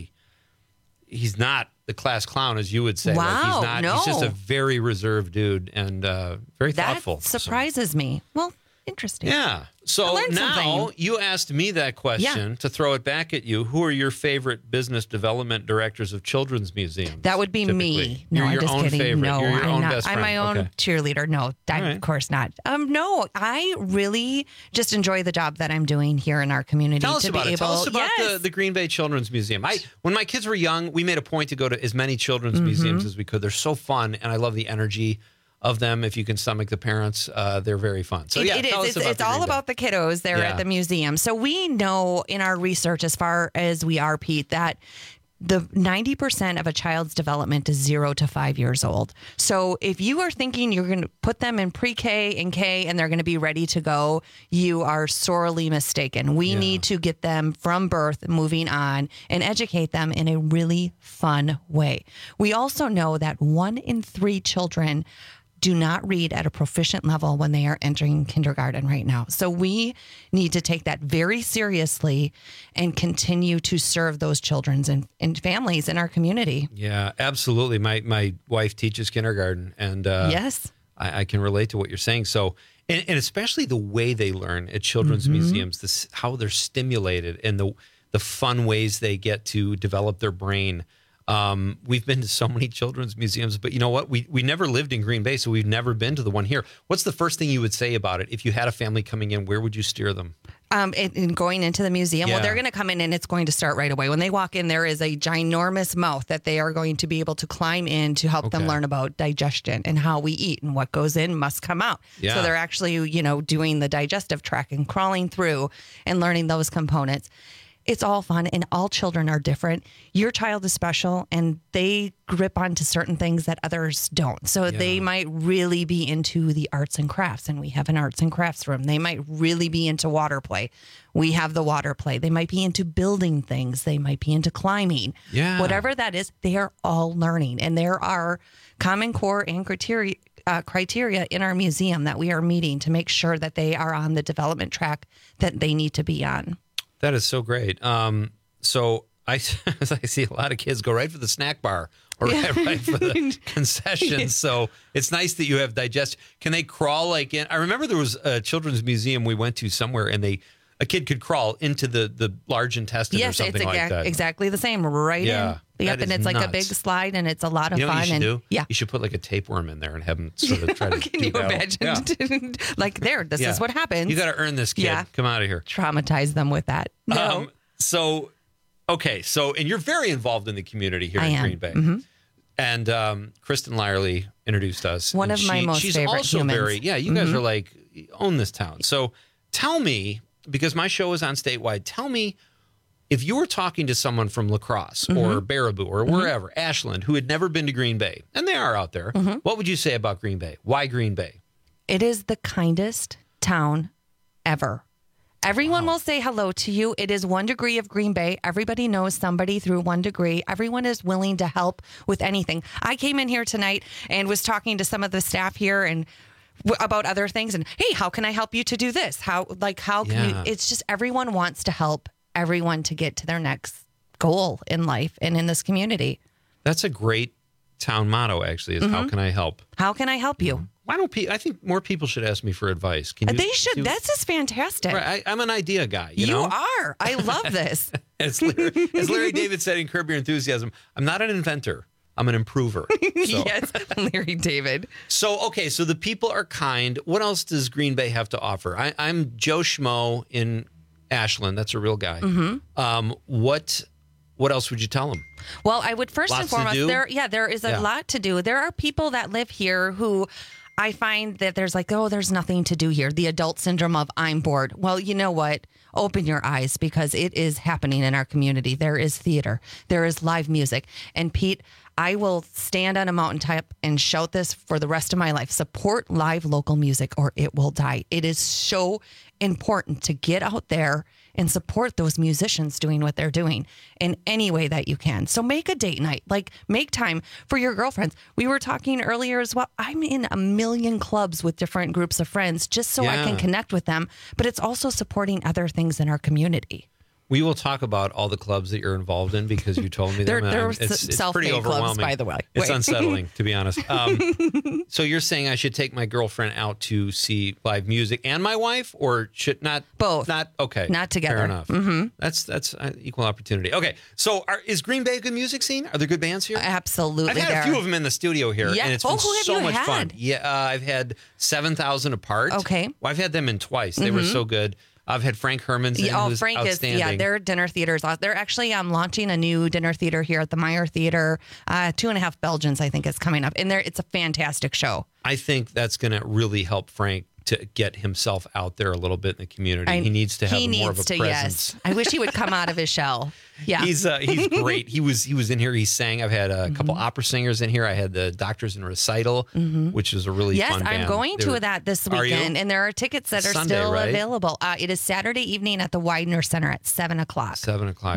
he's not the class clown, as you would say. Wow, He's just no. a very reserved dude and very thoughtful. That surprises me. Well, interesting. Yeah. So I learned now something. you asked me that question to throw it back at you. Who are your favorite business development directors of children's museums? That would be typically? me. No, You're I'm your just own kidding. favorite. No, You're your I'm own not. best I'm friend. my own Okay. cheerleader. No, of course not. No, I really just enjoy the job that I'm doing here in our community. Tell us about it. Tell us about Yes. the Green Bay Children's Museum. When my kids were young, we made a point to go to as many children's museums as we could. They're so fun, and I love the energy of them. If you can stomach the parents, they're very fun. So It is. It's all about the kiddos there at the museum. So we know in our research, as far as we are, Pete, that the 90% of a child's development is 0 to 5 years old. So if you are thinking you're going to put them in pre-K and K and they're going to be ready to go, you are sorely mistaken. We need to get them from birth moving on and educate them in a really fun way. We also know that 1 in 3 children do not read at a proficient level when they are entering kindergarten right now. So we need to take that very seriously and continue to serve those children and families in our community. Yeah, absolutely. My wife teaches kindergarten, and yes, I can relate to what you're saying. So, and especially the way they learn at children's museums, how they're stimulated and the fun ways they get to develop their brain. We've been to so many children's museums, but you know what? We never lived in Green Bay, so we've never been to the one here. What's the first thing you would say about it? If you had a family coming in, where would you steer them? In going into the museum, well, they're going to come in and it's going to start right away. When they walk in, there is a ginormous mouth that they are going to be able to climb in to help them learn about digestion and how we eat, and what goes in must come out. Yeah. So they're actually, doing the digestive tract and crawling through and learning those components. It's all fun, and all children are different. Your child is special, and they grip onto certain things that others don't. So they might really be into the arts and crafts, and we have an arts and crafts room. They might really be into water play. We have the water play. They might be into building things. They might be into climbing. Yeah. Whatever that is, they are all learning. And there are Common Core and criteria in our museum that we are meeting to make sure that they are on the development track that they need to be on. That is so great. So I see a lot of kids go right for the snack bar or right for the concessions. So it's nice that you have digest. Can they crawl in? I remember there was a children's museum we went to somewhere, and a kid could crawl into the large intestine or something like that. Exactly the same, right in. Yep, and it's like a big slide, and it's a lot of fun. What you should do? Yeah. You should put like a tapeworm in there and have them sort of try to Can you imagine? This is what happens. You got to earn this, kid. Yeah. Come out of here. Traumatize them with that. No. So, and you're very involved in the community here in Green Bay. Mm-hmm. And Kristen Lyerly introduced us. One of my most favorite also humans. You guys are like, own this town. So tell me, because my show is on statewide, tell me, if you were talking to someone from La Crosse or Baraboo or wherever, Ashland, who had never been to Green Bay, and they are out there, what would you say about Green Bay? Why Green Bay? It is the kindest town ever. Everyone will say hello to you. It is 1 degree of Green Bay. Everybody knows somebody through 1 degree. Everyone is willing to help with anything. I came in here tonight and was talking to some of the staff here and about other things. And, hey, how can I help you to do this? How can you? It's just everyone wants to help everyone to get to their next goal in life and in this community. That's a great town motto, actually, is how can I help? How can I help you? Why don't I think more people should ask me for advice. They should. That's just fantastic. Right, I'm an idea guy. You know? You are. I love this. as Larry David said in Curb Your Enthusiasm, I'm not an inventor. I'm an improver. So. Yes, Larry David. So the people are kind. What else does Green Bay have to offer? I'm Joe Schmo in Ashland. That's a real guy. What else would you tell them? Well, I would first and foremost, there is a lot to do. There are people that live here who I find that there's there's nothing to do here. The adult syndrome of I'm bored. Well, you know what? Open your eyes, because it is happening in our community. There is theater. There is live music. And Pete, I will stand on a mountaintop and shout this for the rest of my life. Support live local music or it will die. It is so important to get out there and support those musicians doing what they're doing in any way that you can. So make a date night, make time for your girlfriends. We were talking earlier as well. I'm in a million clubs with different groups of friends just so I can connect with them, but it's also supporting other things in our community. We will talk about all the clubs that you're involved in because you told me them. It's pretty overwhelming. Clubs, by the way. It's unsettling, to be honest. So you're saying I should take my girlfriend out to see live music and my wife, or should not? Both. Not okay. Not together. Fair enough. Mm-hmm. That's equal opportunity. Okay. So is Green Bay a good music scene? Are there good bands here? Absolutely. I've had a few of them in the studio here, and it's been so much fun. Yeah, I've had 7,000 Apart. Okay. Well, I've had them in twice. They were so good. I've had Frank Herman's in, who's Frank outstanding. their dinner theaters. They're actually launching a new dinner theater here at the Meyer Theater. 2.5 Belgians, I think, is coming up. And it's a fantastic show. I think that's going to really help Frank to get himself out there a little bit in the community. He needs to have more of a presence. Yes. I wish he would come out of his shell. Yeah. He's great. He was in here. He sang. I've had a couple opera singers in here. I had the Doctors in Recital, which is a really fun band. Yes, I'm going to that this weekend. And there are tickets that are still available. It is Saturday evening at the Widener Center at 7 o'clock. 7 o'clock.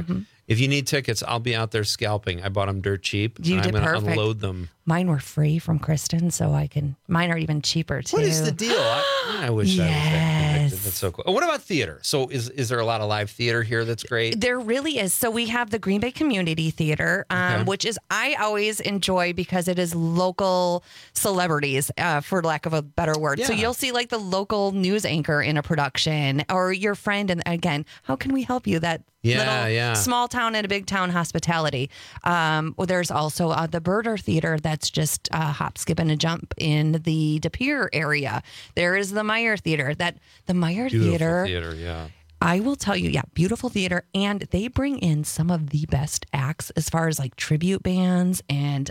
If you need tickets, I'll be out there scalping. I bought them dirt cheap. You did I'm going to perfect. unload them. Mine were free from Kristen, so mine are even cheaper too. What is the deal? I wish I was that convicted. That's so cool. What about theater? So is there a lot of live theater here that's great? There really is. So we have the Green Bay Community Theater, which is I always enjoy because it is local celebrities, for lack of a better word. Yeah. So you'll see like the local news anchor in a production or your friend. And again, how can we help you? That little small town and a big town hospitality. There's also the Birder Theater that's just a hop, skip, and a jump in the De Pere area. There is the Meyer Theater. The Meyer Theater. Yeah. I will tell you, beautiful theater. And they bring in some of the best acts as far as like tribute bands. And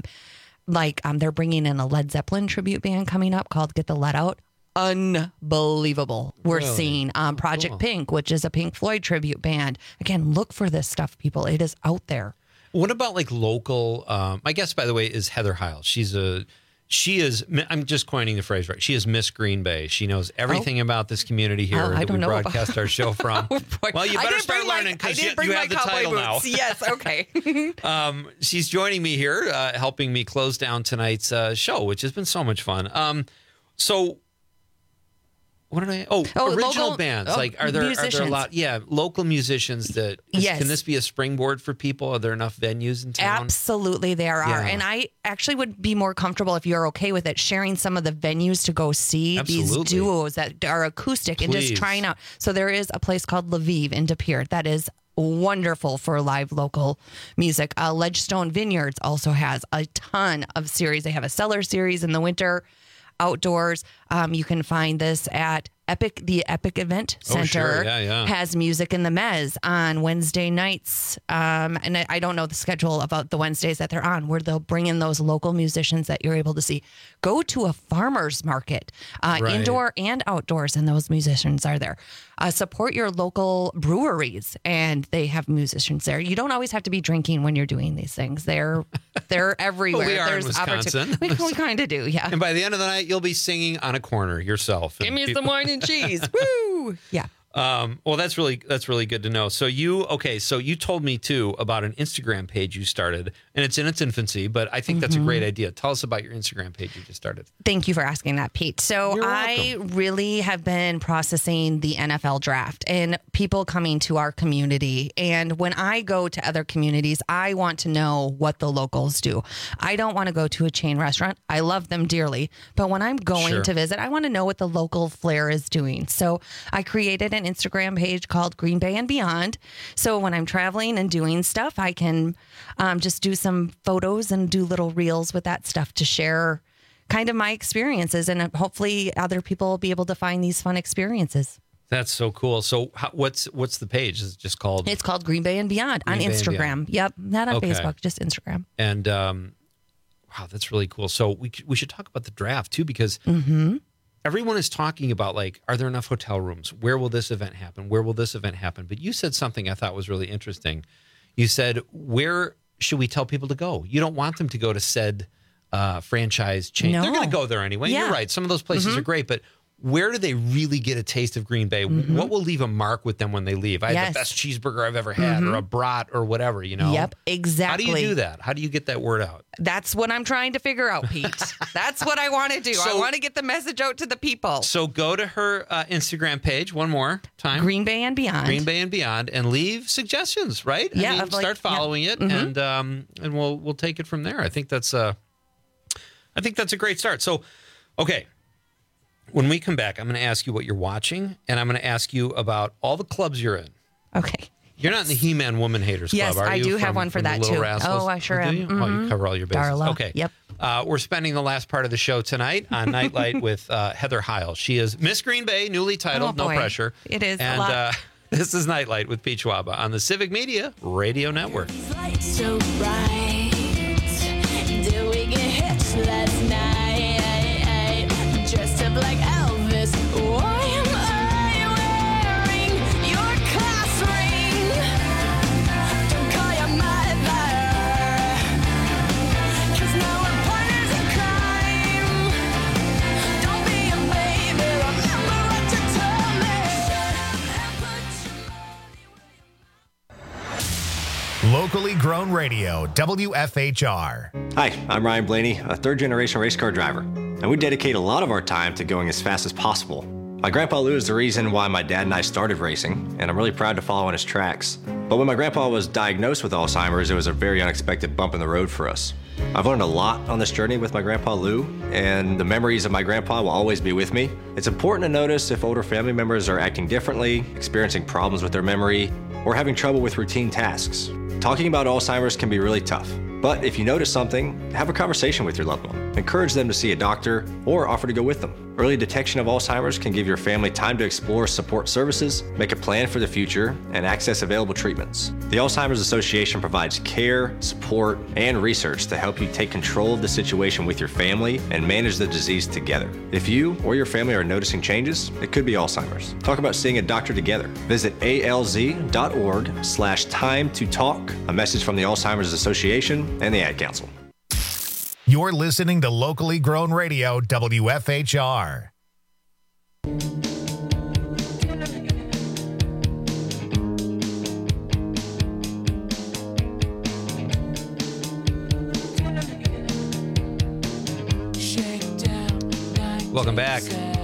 they're bringing in a Led Zeppelin tribute band coming up called Get the Let Out. Unbelievable. We're seeing Project Pink, which is a Pink Floyd tribute band. Again, look for this stuff, people. It is out there. What about like local? My guest, by the way, is Heather Heil. She is. I'm just coining the phrase right. She is Miss Green Bay. She knows everything about this community here that we broadcast our show from. Well, you better start learning because you have the title now. Yes, okay. She's joining me here, helping me close down tonight's show, which has been so much fun. So. What did I? Original local, bands. Like, are there a lot? Yeah, local musicians that. Yes. Can this be a springboard for people? Are there enough venues in town? Absolutely, there are. And I actually would be more comfortable if you're okay with it, sharing some of the venues to go see these duos that are acoustic and just trying out. So there is a place called Lviv in De Pere that is wonderful for live local music. Ledgestone Vineyards also has a ton of series. They have a cellar series in the winter. Outdoors, you can find this at the Epic Event Center. Has music in the Mez on Wednesday nights. And I don't know the schedule about the Wednesdays that they're on, where they'll bring in those local musicians that you're able to see. Go to a farmer's market, indoor and outdoors, and those musicians are there. Support your local breweries, and they have musicians there. You don't always have to be drinking when you're doing these things. They're everywhere. Well, we are There's in Wisconsin. We kind of do, yeah. And by the end of the night, you'll be singing on a corner yourself. Give me some wine and cheese. Woo! Yeah. Well, that's really good to know. So you told me too about an Instagram page you started, and it's in its infancy, but I think that's a great idea. Tell us about your Instagram page you just started. Thank you for asking that, Pete. So I really have been processing the NFL draft and people coming to our community. And when I go to other communities, I want to know what the locals do. I don't want to go to a chain restaurant. I love them dearly, but when I'm going to visit, I want to know what the local flair is doing. So I created an Instagram page called Green Bay and Beyond. So when I'm traveling and doing stuff, I can just do some photos and do little reels with that stuff to share kind of my experiences, and hopefully other people will be able to find these fun experiences. That's so cool. So what's the page? Is it just called? It's called Green Bay and Beyond on Instagram. Yep, not on Facebook, just Instagram. And wow, that's really cool. So we should talk about the draft too, because everyone is talking about, like, are there enough hotel rooms? Where will this event happen? Where will this event happen? But you said something I thought was really interesting. You said, where should we tell people to go? You don't want them to go to said franchise chain. No. They're going to go there anyway. Yeah. You're right. Some of those places are great, but where do they really get a taste of Green Bay? What will leave a mark with them when they leave? I had the best cheeseburger I've ever had, or a brat, or whatever, you know? Yep, exactly. How do you do that? How do you get that word out? That's what I'm trying to figure out, Pete. That's what I want to do. I want to get the message out to the people. So go to her Instagram page one more time. Green Bay and Beyond. Green Bay and Beyond, and leave suggestions, right? Yeah. I mean, start following it, and we'll take it from there. I think that's a great start. So, okay. When we come back, I'm going to ask you what you're watching, and I'm going to ask you about all the clubs you're in. Okay. You're not in the He-Man Woman Haters Club, are you? Yes, I do have one for that, too. Rascals? Oh, I sure do am. You? Oh, you cover all your bases. Darla. Okay. Yep. We're spending the last part of the show tonight on Nightlight with Heather Heil. She is Miss Green Bay, newly titled, no pressure. It is and, a lot. This is Nightlight with Pete Schwaba on the Civic Media Radio Network. So bright, did we get hitched last night? Dressed up like Elvis. Why am I wearing your class ring? Don't call your mother, 'cause now we're partners in crime. Don't be a baby, remember what you told me. Locally grown radio, WFHR. Hi, I'm Ryan Blaney, a third-generation race car driver, and we dedicate a lot of our time to going as fast as possible. My grandpa Lou is the reason why my dad and I started racing, and I'm really proud to follow in his tracks. But when my grandpa was diagnosed with Alzheimer's, it was a very unexpected bump in the road for us. I've learned a lot on this journey with my grandpa Lou, and the memories of my grandpa will always be with me. It's important to notice if older family members are acting differently, experiencing problems with their memory, or having trouble with routine tasks. Talking about Alzheimer's can be really tough, but if you notice something, have a conversation with your loved one. Encourage them to see a doctor or offer to go with them. Early detection of Alzheimer's can give your family time to explore support services, make a plan for the future, and access available treatments. The Alzheimer's Association provides care, support, and research to help you take control of the situation with your family and manage the disease together. If you or your family are noticing changes, it could be Alzheimer's. Talk about seeing a doctor together. Visit alz.org/time to talk. A message from the Alzheimer's Association and the Ad Council. You're listening to Locally Grown Radio, WFHR. Welcome back.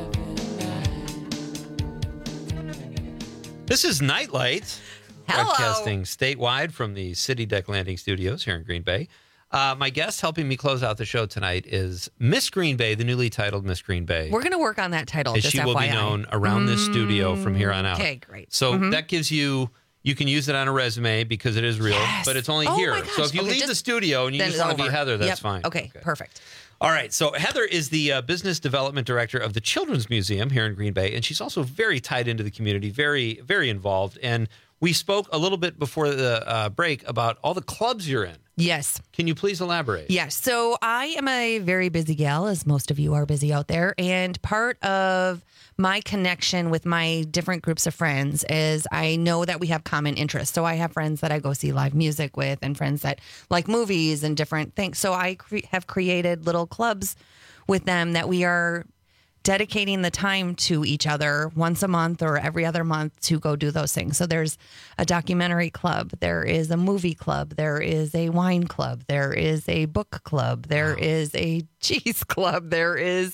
This is Nightlight, broadcasting statewide from the City Deck Landing Studios here in Green Bay. My guest helping me close out the show tonight is Miss Green Bay, the newly titled Miss Green Bay. We're going to work on that title. As Just she will FYI. be known around this studio from here on out. Okay, great. So that gives you can use it on a resume because it is real, but it's only here. my gosh. So if you Okay, leave the studio and you then just want to be over. Heather, that's Yep. fine. Okay, perfect. All right. So Heather is the business development director of the Children's Museum here in Green Bay, and she's also very tied into the community, very, very involved. And we spoke a little bit before the break about all the clubs you're in. Yes. Can you please elaborate? Yes. So I am a very busy gal, as most of you are busy out there. And part of my connection with my different groups of friends is I know that we have common interests. So I have friends that I go see live music with and friends that like movies and different things. So I have created little clubs with them that we are dedicating the time to each other once a month or every other month to go do those things. So there's a documentary club, there is a movie club, there is a wine club, there is a book club, there is a cheese club, there is,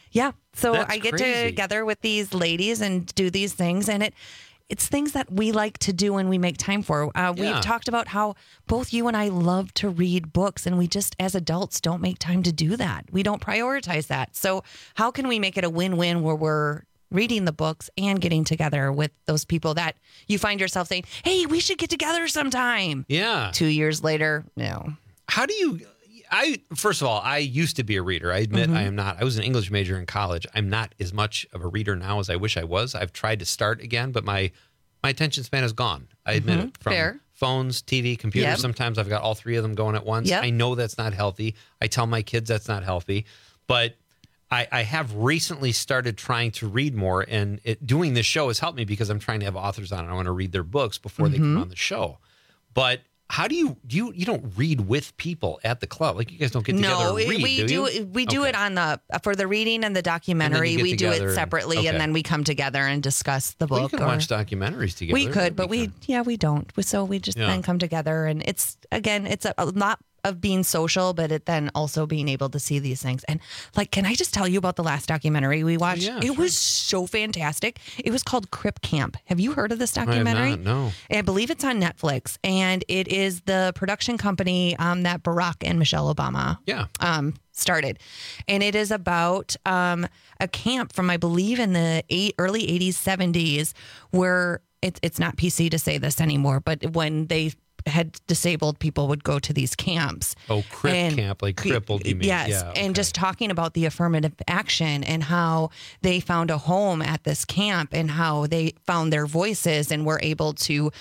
So That's I get crazy. together with these ladies and do these things, and it's things that we like to do and we make time for. We've talked about how both you and I love to read books, and we just, as adults, don't make time to do that. We don't prioritize that. So how can we make it a win-win where we're reading the books and getting together with those people that you find yourself saying, hey, we should get together sometime. Yeah. 2 years later, no. How do you... First of all, I used to be a reader. I admit I am not. I was an English major in college. I'm not as much of a reader now as I wish I was. I've tried to start again, but my attention span is gone. I admit it. From Fair. phones, TV, computers. Yep. Sometimes I've got all three of them going at once. Yep. I know that's not healthy. I tell my kids that's not healthy. But I have recently started trying to read more, and doing this show has helped me because I'm trying to have authors on. I want to read their books before they come on the show. But how do you don't read with people at the club? Like, you guys don't get together and read, we do it on for the reading and the documentary. get We do together it and- separally, okay. and then we come together and discuss the Well, you book. can watch documentaries together. We could, but we don't. So we just Yeah. then come together, and it's a lot of being social, but it then also being able to see these things. And like, can I just tell you about the last documentary we watched? Yeah, it was so fantastic. It was called Crip Camp. Have you heard of this I have documentary? not, no. I believe it's on Netflix, and it is the production company that Barack and Michelle Obama started. And it is about a camp from, I believe, in the early 80s, 70s, where it's not PC to say this anymore, but when they had disabled people would go to these camps. Oh, camp, like crippled, you mean? Yes. Yeah, And just talking about the affirmative action and how they found a home at this camp and how they found their voices and were able to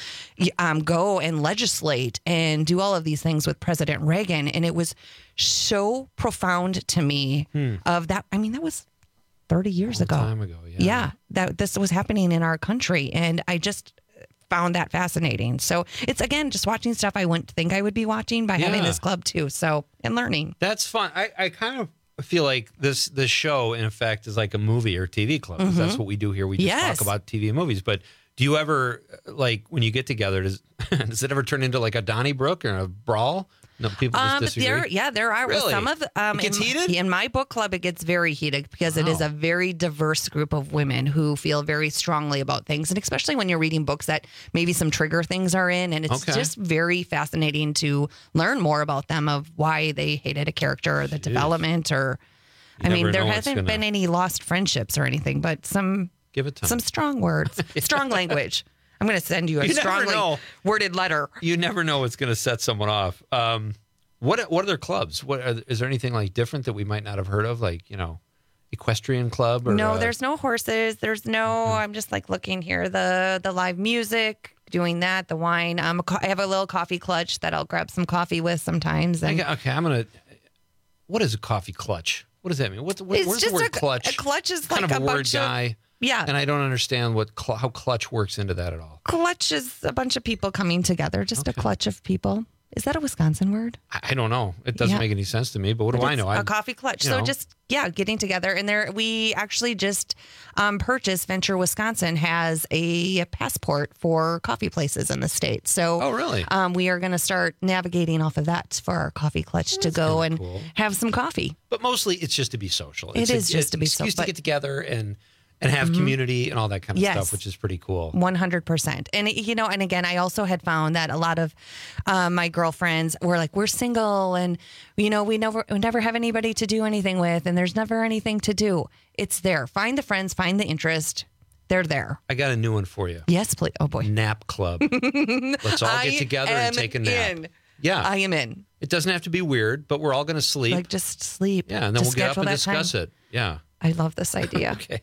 go and legislate and do all of these things with President Reagan. And it was so profound to me of that. I mean, that was 30 years ago. Time ago, Yeah, that this was happening in our country. And I just found that fascinating. So it's, again, just watching stuff I wouldn't think I would be watching by having this club too. So, and learning. That's fun. I kind of feel like this show, in effect, is like a movie or TV club. 'Cause That's what we do here. We just talk about TV and movies. But Do you ever, like, when you get together, does it ever turn into like a Donnybrook or a brawl? No, people just disagree. There are Really? some of It gets heated? in my book club. It gets very heated because it is a very diverse group of women who feel very strongly about things, and especially when you're reading books that maybe some trigger things are in, and it's just very fascinating to learn more about them, of why they hated a character or the development, or You never there know what's hasn't gonna- been any lost friendships or anything, but some Give it time. some strong words, strong language. I'm going to send you a You never strongly know. worded letter. You never know what's going to set someone off. What other clubs? Is there anything like different that we might not have heard of? Like, equestrian club? Or, No, there's no horses. There's no. I'm just like looking here. The live music, doing that. The wine. I have a little coffee clutch that I'll grab some coffee with sometimes. And Okay, I'm gonna. What is a coffee clutch? What does that mean? Where's the word clutch? A clutch is kind like of a word bunch guy. Yeah. And I don't understand how clutch works into that at all. Clutch is a bunch of people coming together. Just a clutch of people. Is that a Wisconsin word? I don't know. It doesn't make any sense to me. But what do I know? A coffee clutch. So just getting together, and we actually just purchased. Venture Wisconsin has a passport for coffee places in the state. So really? We are going to start navigating off of that for our coffee clutch to go and have some coffee. But mostly, it's just to be social. It is just to be excuse social, to get together and have community and all that kind of stuff, which is pretty cool. 100%. And, and again, I also had found that a lot of my girlfriends were like, we're single and, we never have anybody to do anything with, and there's never anything to do. It's there. Find the friends, find the interest. They're there. I got a new one for you. Yes, please. Oh, boy. Nap club. Let's all get together and take a nap. Yeah. I am in. It doesn't have to be weird, but we're all going to sleep. Like, just sleep. Yeah, and then we'll get up and discuss time. it. Yeah. I love this idea. Okay.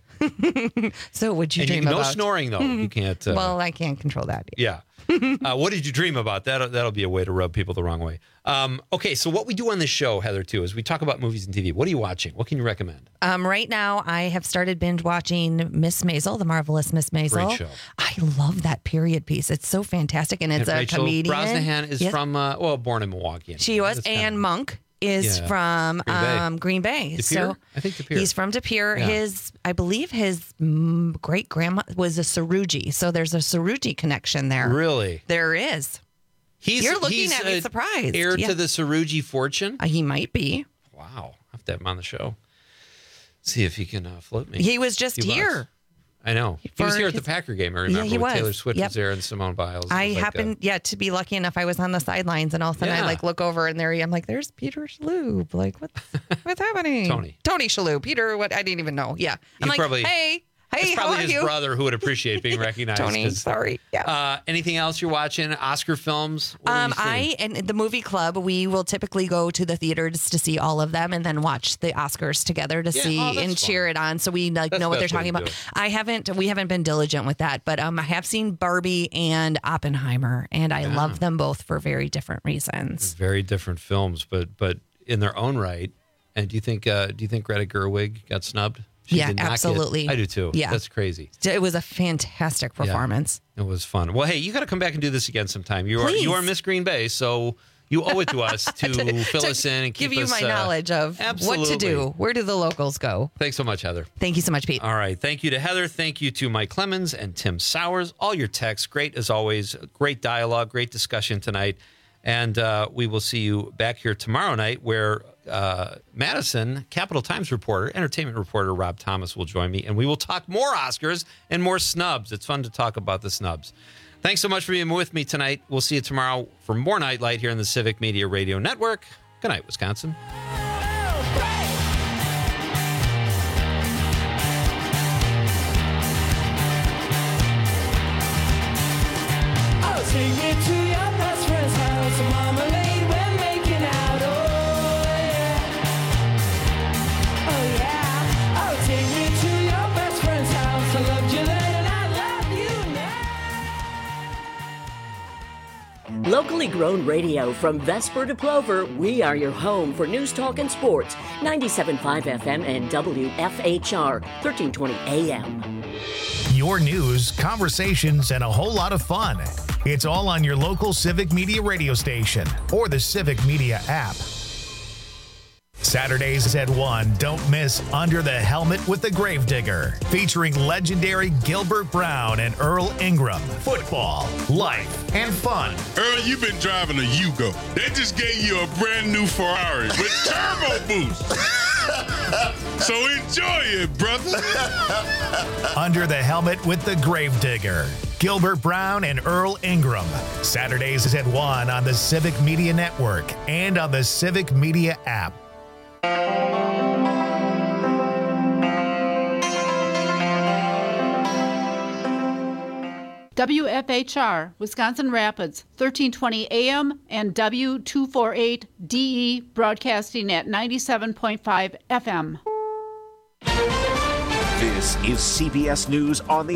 So would you And dream no about? snoring, though. You can't. Well, I can't control that. Yeah. What did you dream about? That'll be a way to rub people the wrong way. Okay, so what we do on this show, Heather, too, is we talk about movies and TV. What are you watching? What can you recommend? Right now, I have started binge watching Miss Maisel, The Marvelous Miss Maisel. Great show. I love that period piece. It's so fantastic, and it's And a Rachel comedian. Brosnahan is Yes. from, born in Milwaukee. Anyway. She was. That's kind Anne of- Monk is from Green Bay. De So Pere? I think De Pere. he's from De Pere. Yeah. I believe his great grandma was a Saruji. So there's a Saruji connection there. Really? There is. You're looking at me surprised. Heir Yeah. to the Saruji fortune? He might be. Wow. I'll have to have him on the show. See if he can float me. He was just a few here. bucks. I know. He was here at the Packer game, I remember. Yeah, he when was. Taylor Swift Yep. was there and Simone Biles. It I was like happened, to be lucky enough. I was on the sidelines, and all of a sudden I Yeah. look over, and I'm like, "There's Peter Shalhoub." Like, what's happening? Tony Shalhoub. Peter, what? I didn't even know. Yeah, I'm like, probably- hey, It's how probably are his you? brother who would appreciate being recognized. Tony, 'cause- sorry. Yeah. Anything else you're watching? Oscar films? What are you seeing? And the movie club, we will typically go to the theaters to see all of them, and then watch the Oscars together to see that's and cheer it on, so we That's know what the they're best way talking to about. do it. We haven't been diligent with that, but I have seen Barbie and Oppenheimer, and I love them both for very different reasons. Very different films, but in their own right. And do you think Greta Gerwig got snubbed? She Yeah, did not get- absolutely. I do too. Yeah. That's crazy. It was a fantastic performance. It was fun. Well, hey, you got to come back and do this again sometime. You Please. are Miss Green Bay, so you owe it to us to fill us in and keep give you us, my knowledge of what to do. Where do the locals go? Thanks so much, Heather. Thank you so much, Pete. All right. Thank you to Heather. Thank you to Mike Clemens and Tim Sowers. All your texts, great as always. Great dialogue, great discussion tonight. And we will see you back here tomorrow night where Madison, Capital Times reporter, entertainment reporter Rob Thomas will join me. And we will talk more Oscars and more snubs. It's fun to talk about the snubs. Thanks so much for being with me tonight. We'll see you tomorrow for more Nightlight here on the Civic Media Radio Network. Good night, Wisconsin. I'll take you to your best friend's house. Marmalade, we're making out. Oh, yeah. Oh, yeah. I'll take you to your best friend's house. I loved you then and I love you now. Locally grown radio from Vesper to Plover, we are your home for news, talk, and sports. 97.5 FM and WFHR, 1320 AM. Your news, conversations, and a whole lot of fun. It's all on your local Civic Media radio station or the Civic Media app. Saturdays at 1, don't miss Under the Helmet with the Gravedigger, featuring legendary Gilbert Brown and Earl Ingram. Football, life, and fun. Earl, you've been driving a Yugo. They just gave you a brand new Ferrari with turbo boost. So enjoy it, brother. Under the Helmet with the Gravedigger. Gilbert Brown and Earl Ingram. Saturdays at 1 on the Civic Media Network and on the Civic Media app. WFHR, Wisconsin Rapids, 1320 AM and W248DE, broadcasting at 97.5 FM. This is CBS News on the